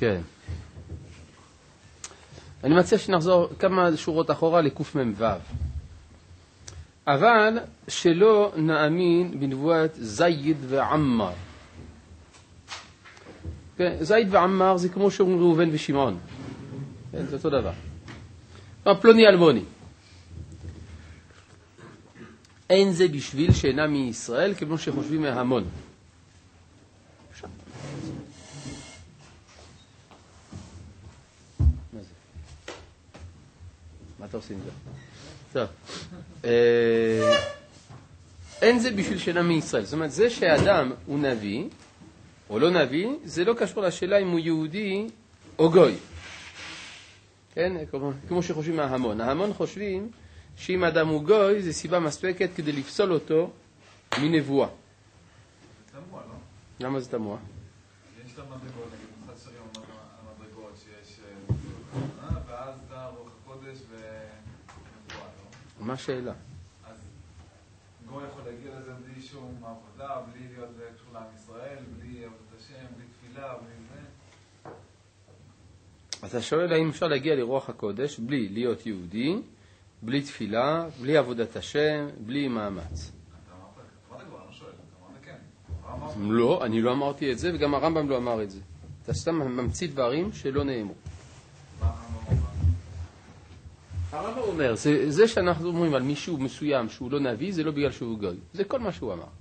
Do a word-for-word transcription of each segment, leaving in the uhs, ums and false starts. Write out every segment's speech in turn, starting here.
כן. אני מציע שנחזור כמה שורות אחורה לקוף מ"ו. אבל שלא נאמין בנבואת זייד ועמר. כן, זייד ועמר זה כמו שאומרים ראובן ושמעון. כן, זה אותו דבר. פלוני אלמוני. אין זה בשביל שאינם מישראל כמו שחושבים מהמון. מה זה? מה אתה עושה עם זה? טוב. אין זה בשביל שאינם מישראל. זאת אומרת, זה שאדם הוא נביא או לא נביא, זה לא קשור לשאלה אם הוא יהודי או גוי. כן? כמו שחושבים מההמון. ההמון חושבים שאם אדם הוא גוי, זה סיבה מספקת כדי לפסול אותו מנבואה. זה תמוה, לא? למה זה תמוה? יש לה מדרגות, נגיד, מצד שרים המדרגות שיש ואז אתה רוח הקודש ונבואה, לא? מה השאלה? אז גוי יכול להגיע לזה בלי שום עבודה, בלי להיות קשור לעם ישראל, בלי עבודת השם, בלי תפילה, בלי זה. אז אתה שואל האם אפשר להגיע לרוח הקודש בלי להיות יהודי, בלי תפילה, בלי עבודת השם, בלי מאמץ. אתה אמרת כבר, אני שואל, אתה אמרת כן. לא, אני לא אמרתי את זה, וגם הרמב"ם לא אמר את זה. אתה סתם ממציא דברים שלא נאמרו. מה הרמב"ם אומר? הרמב"ם אומר, זה, זה שאנחנו אומרים על מישהו מסוים שהוא לא נביא, זה לא בגלל שהוא גוי. זה כל מה שהוא אמר.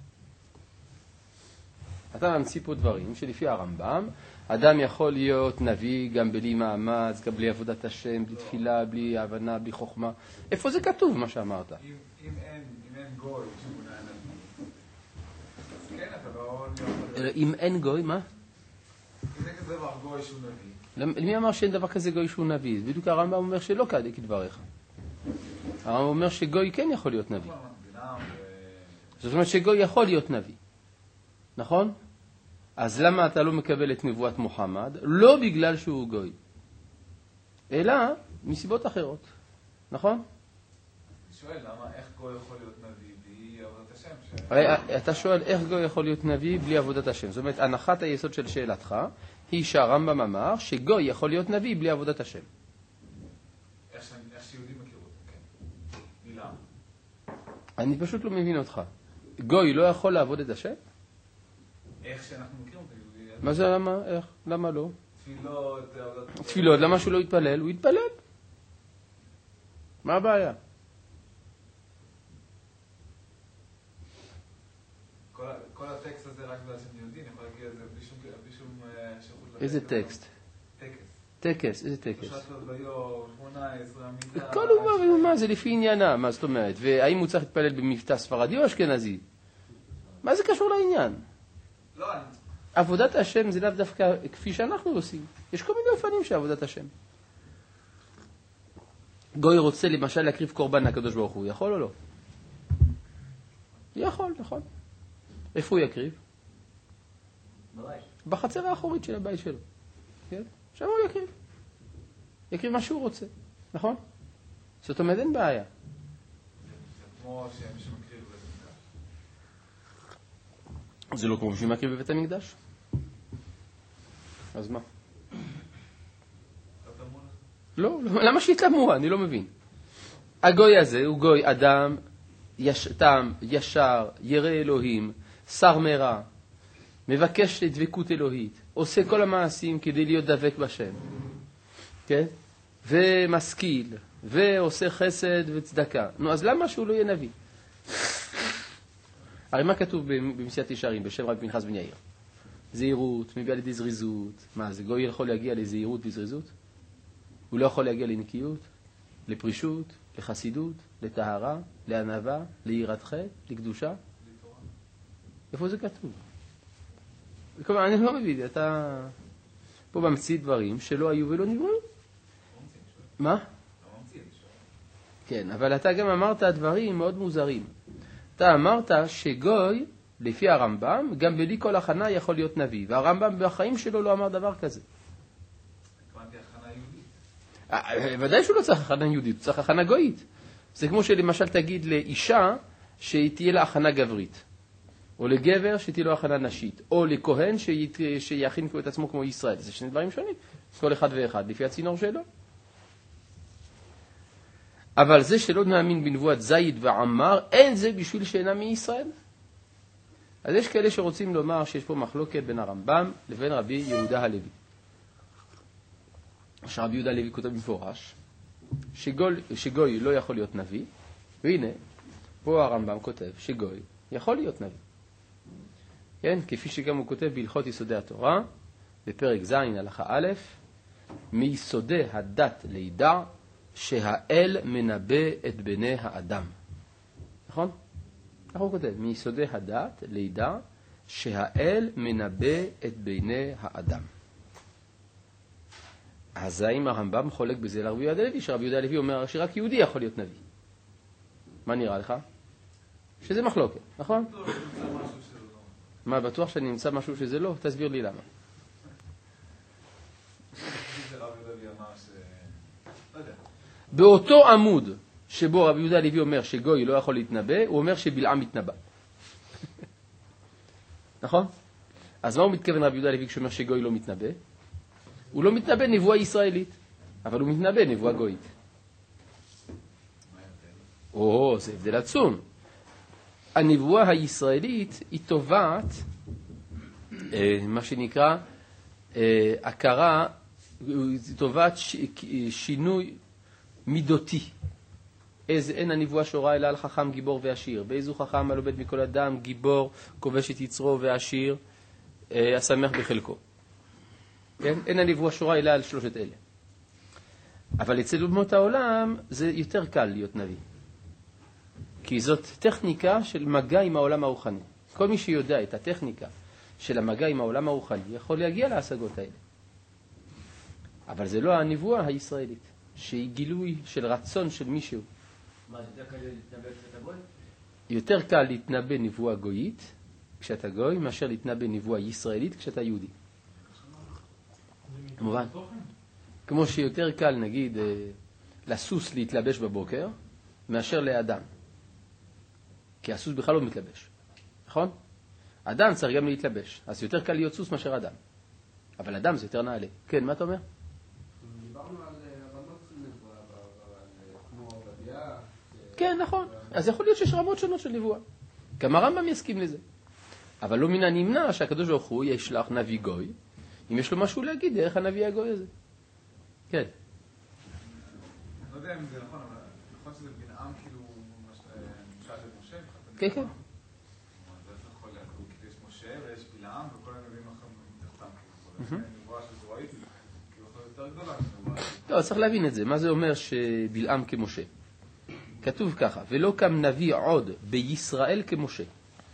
אתה ממציא פה דברים שלפי הרמב"ם, אדם יכול להיות נביא גם בלי מאמץ, גם בלי עבודת השם, בלי תפילה, בלי הבנה, בלי חוכמה. איפה זה כתוב מה שאמרת? אם, אם אין, אם אין גוי שהוא נביא, אז כן, אתה לא... אם אין גוי, מה? אם אין כזה דבר גוי שהוא נביא. מי אמר שאין דבר כזה גוי שהוא נביא? בדיוק הרמב"ם אומר שלא כדבריך. הרמב"ם אומר שגוי כן יכול להיות נביא. זאת אומרת שגוי יכול להיות נביא. נכון? אז למה אתה לא מקבל את נבואת מוחמד? לא בגלל שהוא גוי, אלא מסיבות אחרות. נכון? אני שואל, למה, איך גוי יכול להיות נביא בלי עבודת השם? ש... אתה שואל איך גוי יכול להיות נביא בלי עבודת השם. זאת אומרת, הנחת היסוד של שאלתך היא שהרמב"ם אמר שגוי יכול להיות נביא בלי עבודת השם. איך שיהודים מכירו אותו, כן. מילה. אני פשוט לא מבין אותך. גוי לא יכול לעבוד את השם? איך שאנחנו מכירים את היהודי. מה זה למה? איך? למה לא? תפילות, עבודת... תפילות, למה שהוא לא יתפלל? הוא יתפלל. מה הבעיה? כל, כל הטקסט הזה רק בגלל שהם יהודים, יכול להגיע לזה בלי שום, בלי שום שירות. איזה טקסט? טקס. טקס, איזה טקס? פרשת ביום, שמונה עשרה, עמידה... כל אומר, מה זה לפי עניינה, מה זאת אומרת? והאם הוא צריך להתפלל במבטא ספרדי או אשכנזי? מה זה קשור לעניין? לא, אני... עבודת השם זה לאו דווקא כפי שאנחנו עושים. יש כל מיני אופנים של עבודת השם. גוי רוצה למשל להקריב קורבן לקדוש ברוך הוא, יכול או לא? יכול, נכון. איפה הוא יקריב? בבית. בחצר האחורית של הבית שלו. כן? שם הוא יקריב. יקריב מה שהוא רוצה, נכון? זאת אומרת, אין בעיה. זה כמו שמישהו מקריב בבית המקדש. זה לא כמו שהוא מקריב בבית המקדש? אז מה? לא, לא, למה שיתלמו? אני לא מבין. הגוי הזה הוא גוי אדם, יש, תם, ישר, ירא אלוהים, שר מרע, מבקש דבקות אלוהית, עושה כל המעשים כדי להיות דבק בשם, כן? ומשכיל, ועושה חסד וצדקה. נו, אז למה שהוא לא יהיה נביא? הרי מה כתוב במסילת ישרים, בשם רבי פנחס בן יאיר? זהירות, מביאה לידי זריזות. מה, זה גוי יכול להגיע לזהירות וזריזות? הוא לא יכול להגיע לנקיות, לפרישות, לחסידות, לטהרה, לענווה, ליראת חטא, לקדושה? איפה זה כתוב? כלומר, אני לא מבין, אתה פה ממציא דברים שלא היו ולא נבראו. מה? כן, אבל אתה גם אמרת דברים מאוד מוזרים. אתה אמרת שגוי, לפי הרמב"ם, גם בלי כל הכנה יכול להיות נביא, והרמב"ם בחיים שלו לא אמר דבר כזה. התכוונתי הכנה יהודית. ודאי שהוא לא צריך הכנה יהודית, הוא צריך הכנה גויית. זה כמו שלמשל תגיד לאישה שהיא תהיה לה הכנה גברית. או לגבר שתהיה לו הכנה נשית, או לכהן שית, שיכין את עצמו כמו ישראל. זה שני דברים שונים, כל אחד ואחד, לפי הצינור שלו. אבל זה שלא נאמין בנבואת זייד ועמר, אין זה בשביל שאינם מישראל. אז יש כאלה שרוצים לומר שיש פה מחלוקת בין הרמב"ם לבין רבי יהודה הלוי. שרבי יהודה הלוי כותב במפורש, שגוי, שגוי לא יכול להיות נביא, והנה, פה הרמב"ם כותב שגוי יכול להיות נביא. כן, כפי שגם הוא כותב בהלכות יסודי התורה, בפרק ז' הלכה א', מיסודי הדת לידע שהאל מנבא את בני האדם. נכון? כך הוא כותב, מיסודי הדת לידע שהאל מנבא את בני האדם. אז האם הרמב"ם חולק בזה לרבי יהודה הלוי, שרבי יהודה הלוי אומר שרק יהודי יכול להיות נביא. מה נראה לך? שזה מחלוקת, נכון? מה, בטוח שאני נמצא משהו שזה לא? תסביר לי למה. באותו עמוד שבו רבי יהודה הלוי אומר שגוי לא יכול להתנבא, הוא אומר שבלעם מתנבא. נכון? אז מה הוא מתכוון רבי יהודה הלוי כשאומר שגוי לא מתנבא? הוא לא מתנבא נבואה ישראלית, אבל הוא מתנבא נבואה גויית. או, זה הבדל עצום. הנבואה הישראלית היא תובעת, מה שנקרא, הכרה, היא תובעת שינוי מידותי. איזה אין הנבואה שורה אלא על חכם גיבור ועשיר. באיזו חכם הלומד מכל אדם, גיבור, כובש את יצרו ועשיר, השמח בחלקו. כן? אין הנבואה שורה אלא על שלושת אלה. אבל אצל אומות העולם זה יותר קל להיות נביא. כי זאת טכניקה של מגע עם העולם הרוחני. כל מי שיודע את הטכניקה של המגע עם העולם הרוחני יכול להגיע להשגות האלה. אבל זה לא הנבואה הישראלית, שהיא גילוי של רצון של מישהו. מה, יותר קל להתנבא כשאתה גוי? יותר קל להתנבא נבואה גויית כשאתה גוי, מאשר להתנבא נבואה ישראלית כשאתה יהודי. כמובן. כמו שיותר קל, נגיד, לסוס להתלבש בבוקר, מאשר לאדם. כי הסוס בכלל לא מתלבש. נכון? אדם צריך גם להתלבש. אז יותר קל להיות סוס מאשר אדם. אבל אדם זה יותר נעלה. כן, מה אתה אומר? דיברנו על רמות של נבואה, כמו עובדיה. כן, נכון. אז יכול להיות שיש רמות שונות של נבואה. גם הרמב"ם יסכים לזה. אבל לא מן הנמנע שהקדוש ברוך הוא ישלח נביא גוי, אם יש לו משהו להגיד דרך הנביא הגוי הזה. כן. אני לא יודע אם זה נכון, אבל נכון שזה בנעם כאילו נמשל למשה? כן, כן. זה יכול להגיד, כי יש משה ויש בלעם וכל הנביאים אחרים מתחתם. זה נבואה של זרועית, כאילו יכול יותר גדולה. לא, צריך להבין את זה. מה זה אומר שבלעם כמשה? כתוב ככה, ולא קם נביא עוד בישראל כמשה.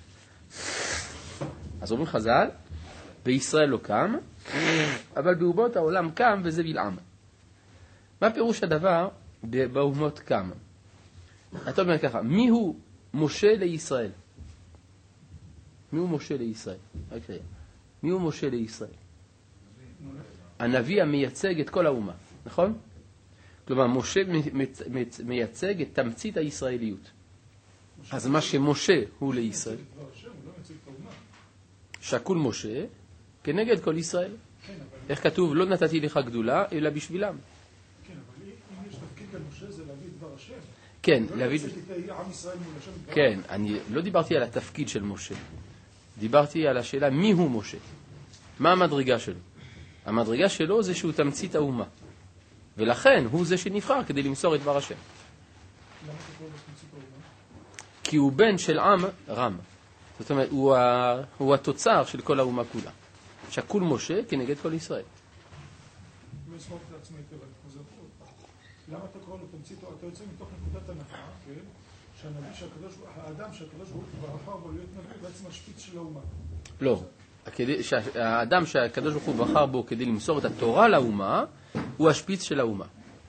אז אומרים חז"ל, בישראל לא קם, אבל באומות העולם קם וזה בלעם. מה פירוש הדבר באומות קם? אתה אומר ככה, מי הוא משה לישראל? מי הוא משה לישראל? מי הוא משה לישראל? הנביא המייצג את כל האומה, נכון? כלומר, משה מייצג את תמצית הישראליות. אז מה שמשה הוא לישראל, שקול משה כנגד כל ישראל. איך כתוב? לא נתתי לך גדולה, אלא בשבילם. כן, אבל אם יש תפקיד למשה זה להביא דבר השם. כן, לא להביא... להביא עם ישראל מול השם. כן, אני לא דיברתי על התפקיד של משה. דיברתי על השאלה מי הוא משה. מה המדרגה שלו? המדרגה שלו זה שהוא תמצית האומה. ולכן הוא זה שנבחר כדי למסור את דבר השם. למה אתה קורא בתמצית האומה? כי הוא בן של עם רם. זאת אומרת, הוא, ה... הוא התוצר של כל האומה כולה. שקול משה כנגד כל ישראל. לא אסמוך את עצמי היטב, אני חוזר פה. למה אתה קורא לו תמצית האומה? אתה יוצא מתוך נקודת הנחה, כן? שהנביא שהקדוש, האדם שהקדוש ברוך הוא בחר בו להיות נביא, בעצם השפיץ של האומה. לא. האדם שהקדוש ברוך הוא בחר בו כדי למסור את התורה לאומה, הוא השפיץ של האומה.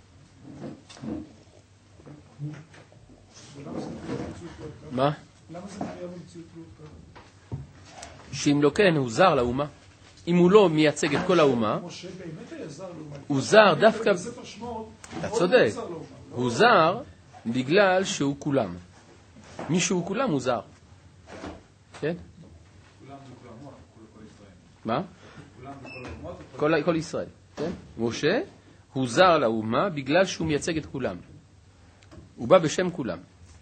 מה? למה זה נראה במציאות לא ככה? שאם לא כן, הוא זר לאומה. אם הוא לא מייצג את כל האומה, משה באמת היה זר לאומה. הוא זר דווקא... בספר שמות, אתה צודק. הוא זר בגלל שהוא כולם. מי שהוא כולם הוא זר. כן? מה? כולם בכל האומות? כל, כל ישראל, כן? משה הוא זר לאומה בגלל שהוא מייצג את כולם. הוא בא בשם כולם.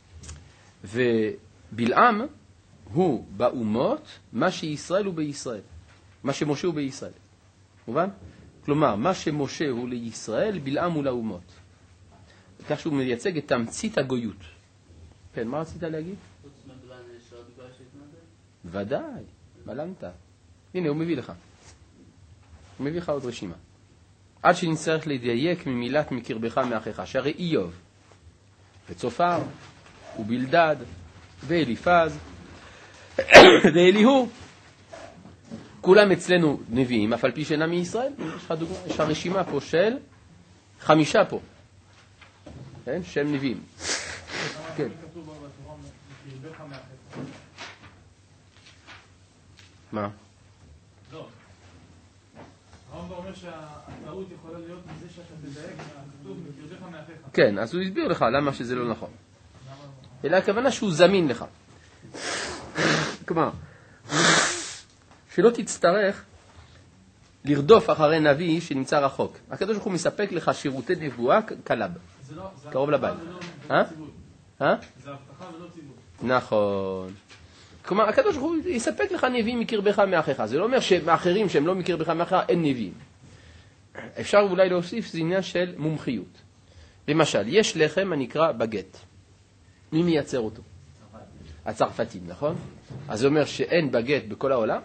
ובלעם הוא באומות מה שישראל הוא בישראל. מה שמשה הוא בישראל. מובן? כלומר, מה שמשה הוא לישראל, בלעם הוא לאומות. כך שהוא מייצג את תמצית הגויות. כן, מה רצית להגיד? ודאי, בלמת. הנה, הוא מביא לך. הוא מביא לך עוד רשימה. עד שנצטרך לדייק ממילת מקרבך מאחיך, שהרי איוב, וצופר, ובלדד, ואליפז, ואליהו, כולם אצלנו נביאים, אף על פי שאינם מישראל. יש לך דוגמה, יש הרשימה פה של חמישה פה. כן, שהם נביאים. כן. מה? לא. הרמב"ם אומר שהטעות יכולה להיות מזה שאתה תדייק מהכתוב מקרבך מאחיך. כן, אז הוא הסביר לך למה שזה לא נכון. אלא הכוונה שהוא זמין לך. כלומר, שלא תצטרך לרדוף אחרי נביא שנמצא רחוק. הקדוש ברוך הוא מספק לך שירותי נבואה קלב, קרוב לבית. אה? אה? זה הבטחה ולא ציווי. נכון. כלומר, הקדוש ברוך הוא יספק לך נביאים מקרבך מאחיך. זה לא אומר שמאחרים שהם לא מקרבך מאחיך אין נביאים. אפשר אולי להוסיף, זה עניין של מומחיות. למשל, יש לחם הנקרא בגט. מי מייצר אותו? הצרפתים, נכון? אז זה אומר שאין בגט בכל העולם?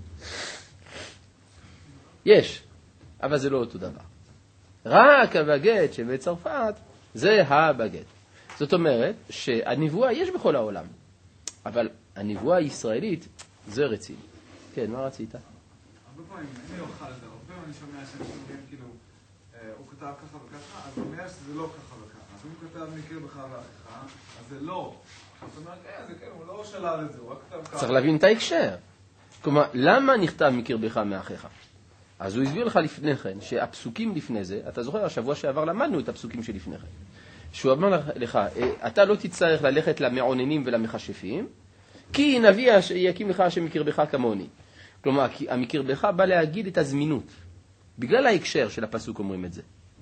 יש, אבל זה לא אותו דבר. רק הבגט שבצרפת זה הבגט. זאת אומרת שהנבואה יש בכל העולם, אבל הנבואה הישראלית זה רציני. כן, מה רצית? הרבה פעמים, אני אוכל את זה, הרבה פעמים אני שומע שהם שומעים כאילו, הוא כתב ככה וככה, אז הוא אומר שזה לא ככה וככה. אז הוא כתב מקרבך ואחיך, אז זה לא. זאת אומרת, אה, זה כן, הוא לא שלל את זה, הוא רק כתב ככה. צריך להבין את ההקשר. כלומר, למה נכתב מקרבך מאחיך? אז הוא הסביר לך לפני כן, שהפסוקים לפני זה, אתה זוכר, השבוע שעבר למדנו את הפסוקים שלפני כן. שהוא אמר לך, אתה לא תצטרך ללכת למעוננים ולמחשפים, כי נביא יקים לך שמקרבך כמוני. כלומר, כי המקרבך בא להגיד את הזמינות. בגלל ההקשר של הפסוק אומרים את זה.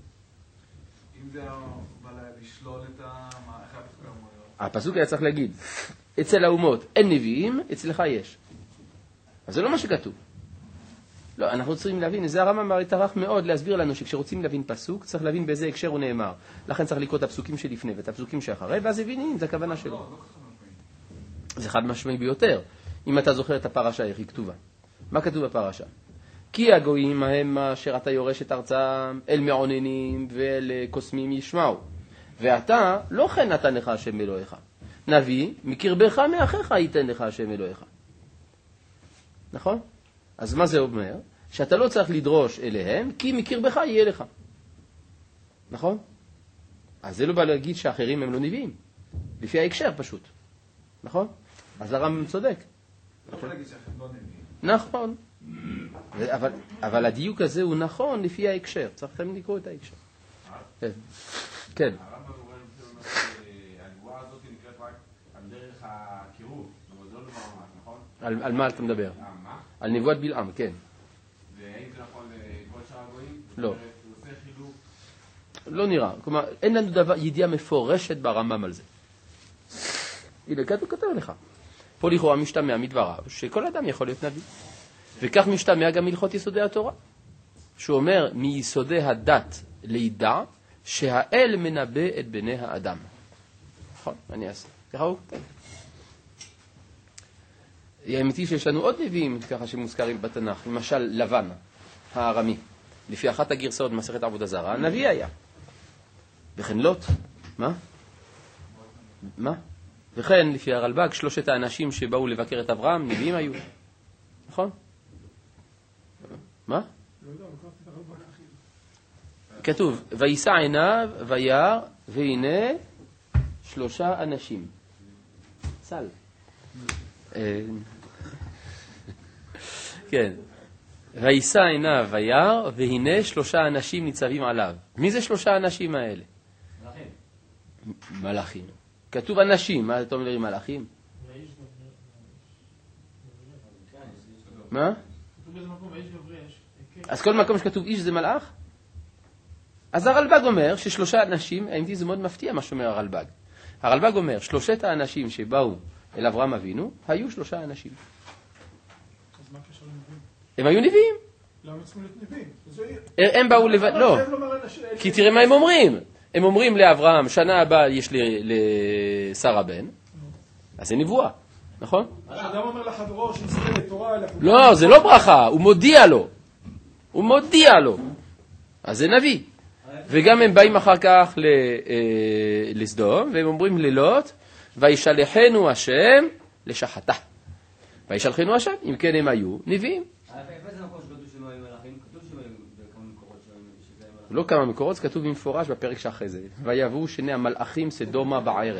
אם זה בא לשלול את ה... איך הפסוק אמור להיות? הפסוק היה צריך להגיד, אצל האומות אין נביאים, אצלך יש. אז זה לא מה שכתוב. לא, אנחנו צריכים להבין, זה הרמב"ם טרח מאוד להסביר לנו שכשרוצים להבין פסוק, צריך להבין באיזה הקשר הוא נאמר. לכן צריך לקרוא את הפסוקים שלפני ואת הפסוקים שאחרי, ואז הבינים, זה הכוונה שלו. לא, לא ככה משמעי. זה חד משמעי ביותר. אם אתה זוכר את הפרשה, איך היא כתובה. מה כתוב בפרשה? כי הגויים ההם אשר אתה יורש את ארצם אל מעוננים ואל קוסמים ישמעו. ואתה, לא כן נתן לך השם אלוהיך. נביא, מקרבך מאחיך ייתן לך השם אלוהיך. נכון? אז מה זה אומר? שאתה לא צריך לדרוש אליהם, כי מקרבך יהיה לך. נכון? אז זה לא בא להגיד שאחרים הם לא נביאים. לפי ההקשר פשוט. נכון? אז הרמב"ם צודק. לא יכול להגיד שאחרים לא נביאים. נכון. אבל, אבל הדיוק הזה הוא נכון לפי ההקשר. צריכים לקרוא את ההקשר. כן. כן. הרמב"ם אומר שהנבואה הזאת נקראת רק על דרך הקירוב, אבל זה לא דבר ממש, נכון? על, על מה אתה מדבר? מה? על נבואת בלעם, כן. והאם זה נכון לכל שאר הגויים? לא. הוא עושה חילוק. לא נראה. כלומר, אין לנו דבר, ידיעה מפורשת ברמב"ם על זה. הנה, כתוב כתב לך. פה לכאורה משתמע מדבריו, שכל אדם יכול להיות נביא. וכך משתמע גם מלכות יסודי התורה. שהוא אומר, מיסודי הדת לידע, שהאל מנבא את בני האדם. נכון, אני אעשה. ככה הוא כתב. האמיתי שיש לנו עוד נביאים ככה שמוזכרים בתנ"ך, למשל לבן, הארמי. לפי אחת הגרסאות במסכת עבודה זרה, הנביא היה. וכן לוט, מה? מה? וכן, לפי הרלב"ג, שלושת האנשים שבאו לבקר את אברהם, נביאים היו. נכון? מה? לא יודע, לקחתי את הרלב"ג הכי. כתוב, וישא עיניו, וירא, והנה שלושה אנשים. סל. כן. וישא עיניו, וירא, והנה שלושה אנשים ניצבים עליו. מי זה שלושה האנשים האלה? מלאכים. מלאכים. כתוב אנשים, מה אתה אומר לי מלאכים? מה? כתוב באיזה מקום האיש גברי יש. אז כל מקום שכתוב איש זה מלאך? אז הרלב"ג אומר ששלושה אנשים, האמת זה מאוד מפתיע מה שאומר הרלב"ג. הרלב"ג אומר, שלושת האנשים שבאו אל אברהם אבינו, היו שלושה אנשים. אז מה הקשר לנביאים? הם היו נביאים. למה צריכים להיות נביאים? הם באו לבד, לא. כי תראה מה הם אומרים. הם אומרים לאברהם, שנה הבאה יש לשרה בן, אז זה נבואה, נכון? אדם אומר לחברו שיזכה לתורה, לא, זה לא ברכה, הוא מודיע לו. הוא מודיע לו. אז זה נביא. וגם הם באים אחר כך לסדום, והם אומרים ללוט, וישלחנו השם לשחתה. וישלחנו השם, אם כן הם היו נביאים. איפה זה מקום שכתוב שהם היו מלאכים? כתוב שהם היו בכמה מקורות שזה היו מלאכים? לא כמה מקורות, כתוב במפורש בפרק שאחרי זה. ויבואו שני המלאכים סדומה בערב.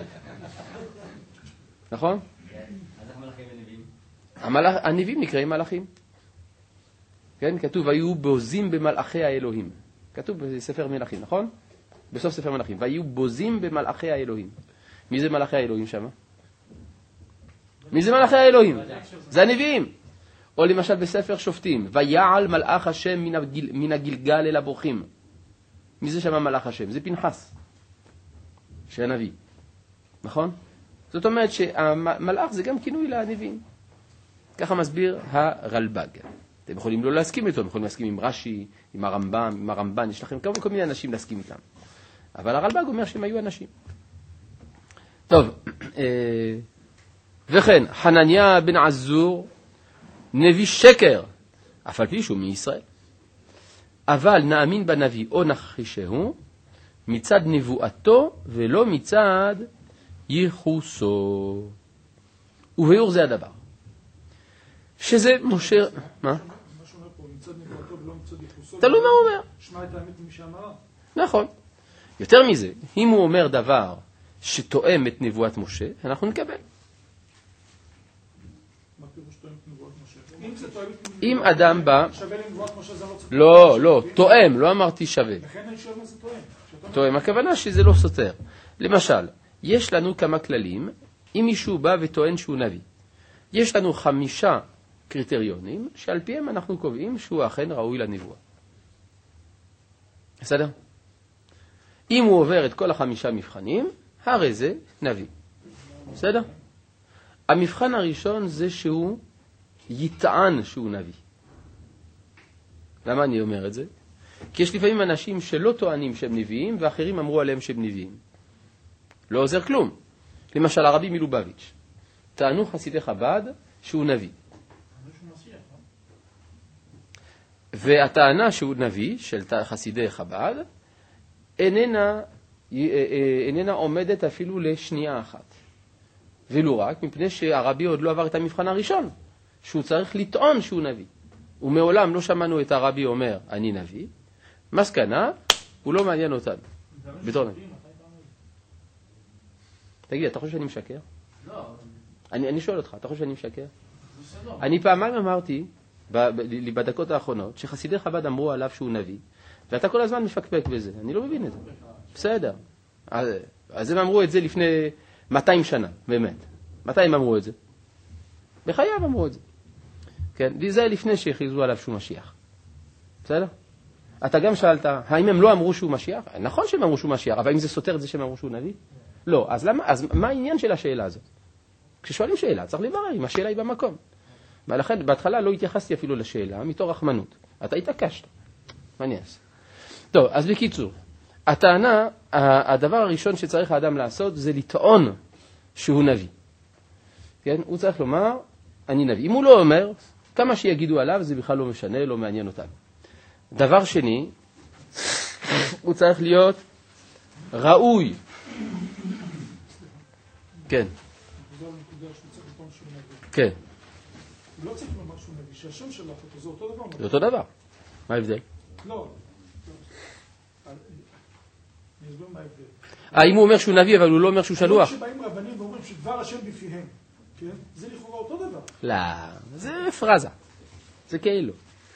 נכון? כן. אז איך מלאכים ונביאים? הנביאים נקראים מלאכים. כן, כתוב, היו בוזים במלאכי האלוהים. כתוב בספר מלאכים, נכון? בסוף ספר מלאכים. והיו בוזים במלאכי האלוהים. מי זה מלאכי האלוהים שם? מי זה מלאכי האלוהים? זה הנביאים. או למשל בספר שופטים, ויעל מלאך השם מן, הגיל, מן הגלגל אל הבורחים. מי זה שם מלאך השם? זה פנחס, שהנביא. נכון? זאת אומרת שהמלאך זה גם כינוי לנביאים. ככה מסביר הרלב"ג. אתם יכולים לא להסכים איתו, אתם יכולים להסכים עם רש"י, עם הרמב"ם, עם הרמב"ן, יש לכם כל מיני אנשים להסכים איתם. אבל הרלב"ג אומר שהם היו אנשים. טוב, וכן, חנניה בן עזור, נביא שקר, אף על פי שהוא מישראל. אבל נאמין בנביא או נחרישהו, מצד נבואתו ולא מצד ייחוסו. וביאור זה הדבר. שזה משה... מה? מה שאומר פה, מצד נבואתו ולא מצד ייחוסו. תלוי מה הוא אומר. שמע את האמת ממי שאמרה. נכון. יותר מזה, אם הוא אומר דבר שתואם את נבואת משה, אנחנו נקבל. מה פירוש תואם את נבואת משה? אם זה תואם את אם אדם בא... שווה לנבואת משה זה לא צריך... לא, לא, תואם, לא אמרתי שווה. לכן אני שואל מה זה תואם. תואם, הכוונה שזה לא סותר. למשל, יש לנו כמה כללים, אם מישהו בא וטוען שהוא נביא. יש לנו חמישה קריטריונים, שעל פיהם אנחנו קובעים שהוא אכן ראוי לנבואה. בסדר? אם הוא עובר את כל החמישה מבחנים, הרי זה נביא. בסדר? המבחן הראשון זה שהוא יטען שהוא נביא. למה אני אומר את זה? כי יש לפעמים אנשים שלא טוענים שהם נביאים, ואחרים אמרו עליהם שהם נביאים. לא עוזר כלום. למשל, הרבי מלובביץ'. טענו חסידי חב"ד שהוא נביא. והטענה שהוא נביא של חסידי חב"ד איננה, איננה עומדת אפילו לשנייה אחת. ולא רק מפני שהרבי עוד לא עבר את המבחן הראשון, שהוא צריך לטעון שהוא נביא. ומעולם לא שמענו את הרבי אומר, אני נביא. מסקנה, הוא לא מעניין אותנו. בתור נביא. תגיד, אתה חושב שאני משקר? לא. אני, אני שואל אותך, אתה חושב שאני משקר? אני פעמיים אמרתי, בדקות האחרונות, שחסידי חב"ד אמרו עליו שהוא נביא, ואתה כל הזמן מפקפק בזה. אני לא מבין את זה. בסדר. אז, אז הם אמרו את זה לפני מאתיים שנה, באמת. מתי הם אמרו את זה? בחייו אמרו את זה. כן? וזה לפני שהכריזו עליו שהוא משיח. בסדר? אתה גם שאלת, האם הם לא אמרו שהוא משיח? נכון שהם אמרו שהוא משיח, אבל אם זה סותר את זה שהם אמרו שהוא נביא? לא. אז למה? אז מה העניין של השאלה הזאת? כששואלים שאלה, צריך לברר אם השאלה היא במקום. ולכן, בהתחלה לא התייחסתי אפילו לשאלה, מתוך רחמנות. אתה התעקשת. מה אני אעשה? טוב, אז בקיצור, הטענה, הדבר הראשון שצריך האדם לעשות, זה לטעון שהוא נביא. כן? הוא צריך לומר, אני נביא. אם הוא לא אומר, כמה שיגידו עליו, זה בכלל לא משנה, לא מעניין אותנו. דבר שני, הוא צריך להיות ראוי. כן. כן. הוא לא צריך לומר שהוא נביא, שהשם שלח אותו, זה אותו דבר. זה אותו דבר. מה ההבדל? לא. אני אסביר מה ההבדל. האם הוא אומר שהוא נביא, אבל הוא לא אומר שהוא שלוח? שבאים רבנים ואומרים שדבר השם בפיהם, כן? זה לכאורה אותו דבר. לא, זה פרזה. זה כאילו.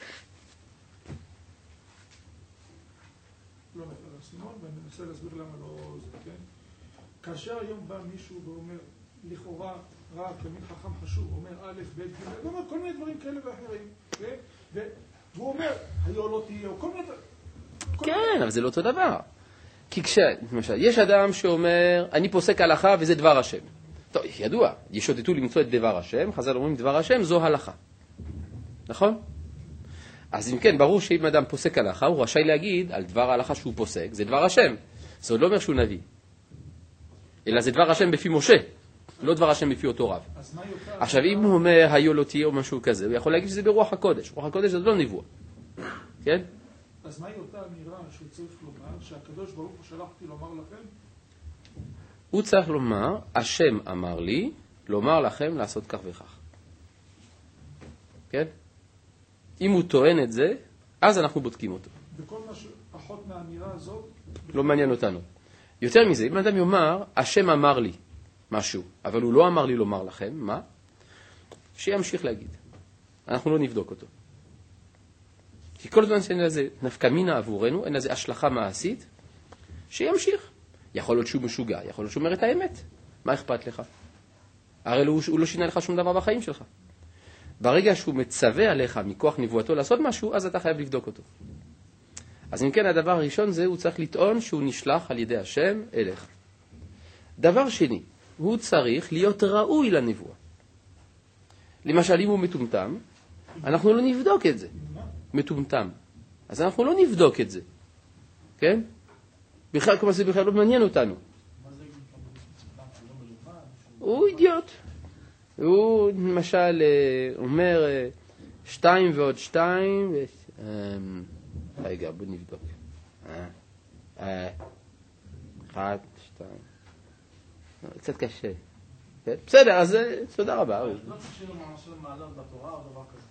לא נפל הסימון, ואני מנסה להסביר למה לא זה, כן? כאשר היום בא מישהו ואומר, לכאורה, רב, תמיד חכם חשוב, אומר א', ב', ג', ואומר כל מיני דברים כאלה ואחרים, כן? והוא אומר, היו לא תהיה, או כל מיני... כן, אבל זה לא אותו דבר. כי כש... למשל, יש אדם שאומר, אני פוסק הלכה וזה דבר השם. טוב, ידוע, ישוטטו למצוא את דבר השם, חז"ל אומרים דבר השם, זו הלכה. נכון? אז אם כן, ברור שאם אדם פוסק הלכה, הוא רשאי להגיד על דבר ההלכה שהוא פוסק, זה דבר השם. זה עוד לא אומר שהוא נביא. אלא זה דבר השם בפי משה, לא דבר השם בפי אותו רב. עכשיו, אם הוא אומר, היו לא תהיה או משהו כזה, הוא יכול להגיד שזה ברוח הקודש. רוח הקודש זה לא נבואה. כן? אז מהי אותה אמירה שהוא צריך לומר, שהקדוש ברוך הוא שלחתי לומר לכם? הוא צריך לומר, השם אמר לי, לומר לכם לעשות כך וכך. כן? אם הוא טוען את זה, אז אנחנו בודקים אותו. וכל מה שפחות מהאמירה הזאת... לא מעניין אותנו. יותר מזה, אם אדם יאמר, השם אמר לי משהו, אבל הוא לא אמר לי לומר לכם, מה? שימשיך להגיד. אנחנו לא נבדוק אותו. כי כל זמן שאין לזה נפקא מינה עבורנו, אין לזה השלכה מעשית, שימשיך. יכול להיות שהוא משוגע, יכול להיות שהוא אומר את האמת. מה אכפת לך? הרי הוא, הוא לא שינה לך שום דבר בחיים שלך. ברגע שהוא מצווה עליך מכוח נבואתו לעשות משהו, אז אתה חייב לבדוק אותו. אז אם כן, הדבר הראשון זה, הוא צריך לטעון שהוא נשלח על ידי השם אליך. דבר שני, הוא צריך להיות ראוי לנבואה. למשל, אם הוא מטומטם, אנחנו לא נבדוק את זה. מטומטם. אז אנחנו לא נבדוק את זה. כן? בכלל, כמו זה בכלל לא מעניין אותנו. הוא אידיוט. הוא למשל אומר שתיים ועוד שתיים, רגע, בוא נבדוק. אחת, שתיים. קצת קשה. בסדר, אז תודה רבה. לא תשאיר משהו מעלות בתורה או דבר כזה?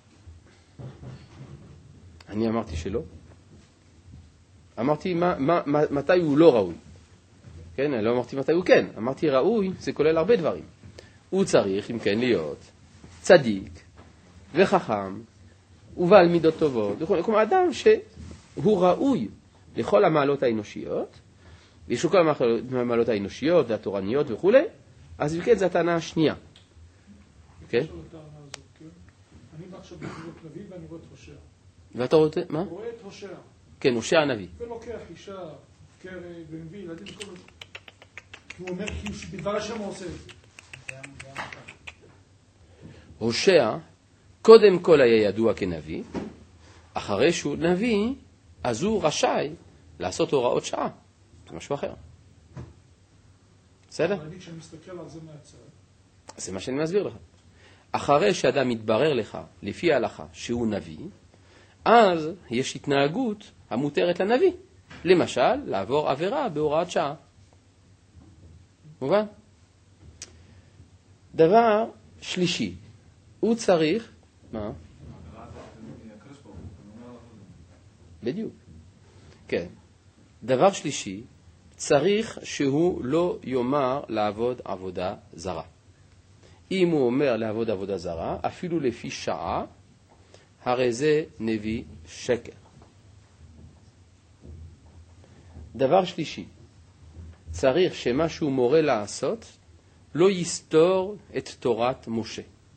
אני אמרתי שלא. אמרתי מה, מה, מתי הוא לא ראוי. כן, אני לא אמרתי מתי הוא כן. אמרתי ראוי, זה כולל הרבה דברים. הוא צריך, אם כן, להיות צדיק וחכם ובעל מידות טובות. כלומר, אדם שהוא ראוי לכל המעלות האנושיות, ויש לו כל המעלות האנושיות והתורניות וכו', אז כן, זו הטענה השנייה. כן? אני בא עכשיו בקריאות נביא ואני רואה את הושע. ואתה רואה, מה? אני רואה את הושע. כן, הושע הנביא. ולוקח אישה, כרת, ומביא ילדים וכל זה. הוא אומר כאילו שבדבר השם הוא עושה את זה. הושע, קודם כל היה ידוע כנביא, אחרי שהוא נביא, אז הוא רשאי לעשות הוראות שעה. זה משהו אחר. בסדר? אני כשאני מסתכל על זה מהצד. זה מה שאני מסביר לך. אחרי שאדם מתברר לך, לפי ההלכה, שהוא נביא, אז יש התנהגות המותרת לנביא. למשל, לעבור עבירה בהוראת שעה. מובן? דבר שלישי, הוא צריך... מה? בדיוק. כן. דבר שלישי, צריך שהוא לא יאמר לעבוד עבודה זרה. אם הוא אומר לעבוד עבודה זרה, אפילו לפי שעה, הרי זה נביא שקר. דבר שלישי, צריך שמה שהוא מורה לעשות לא יסתור את תורת משה.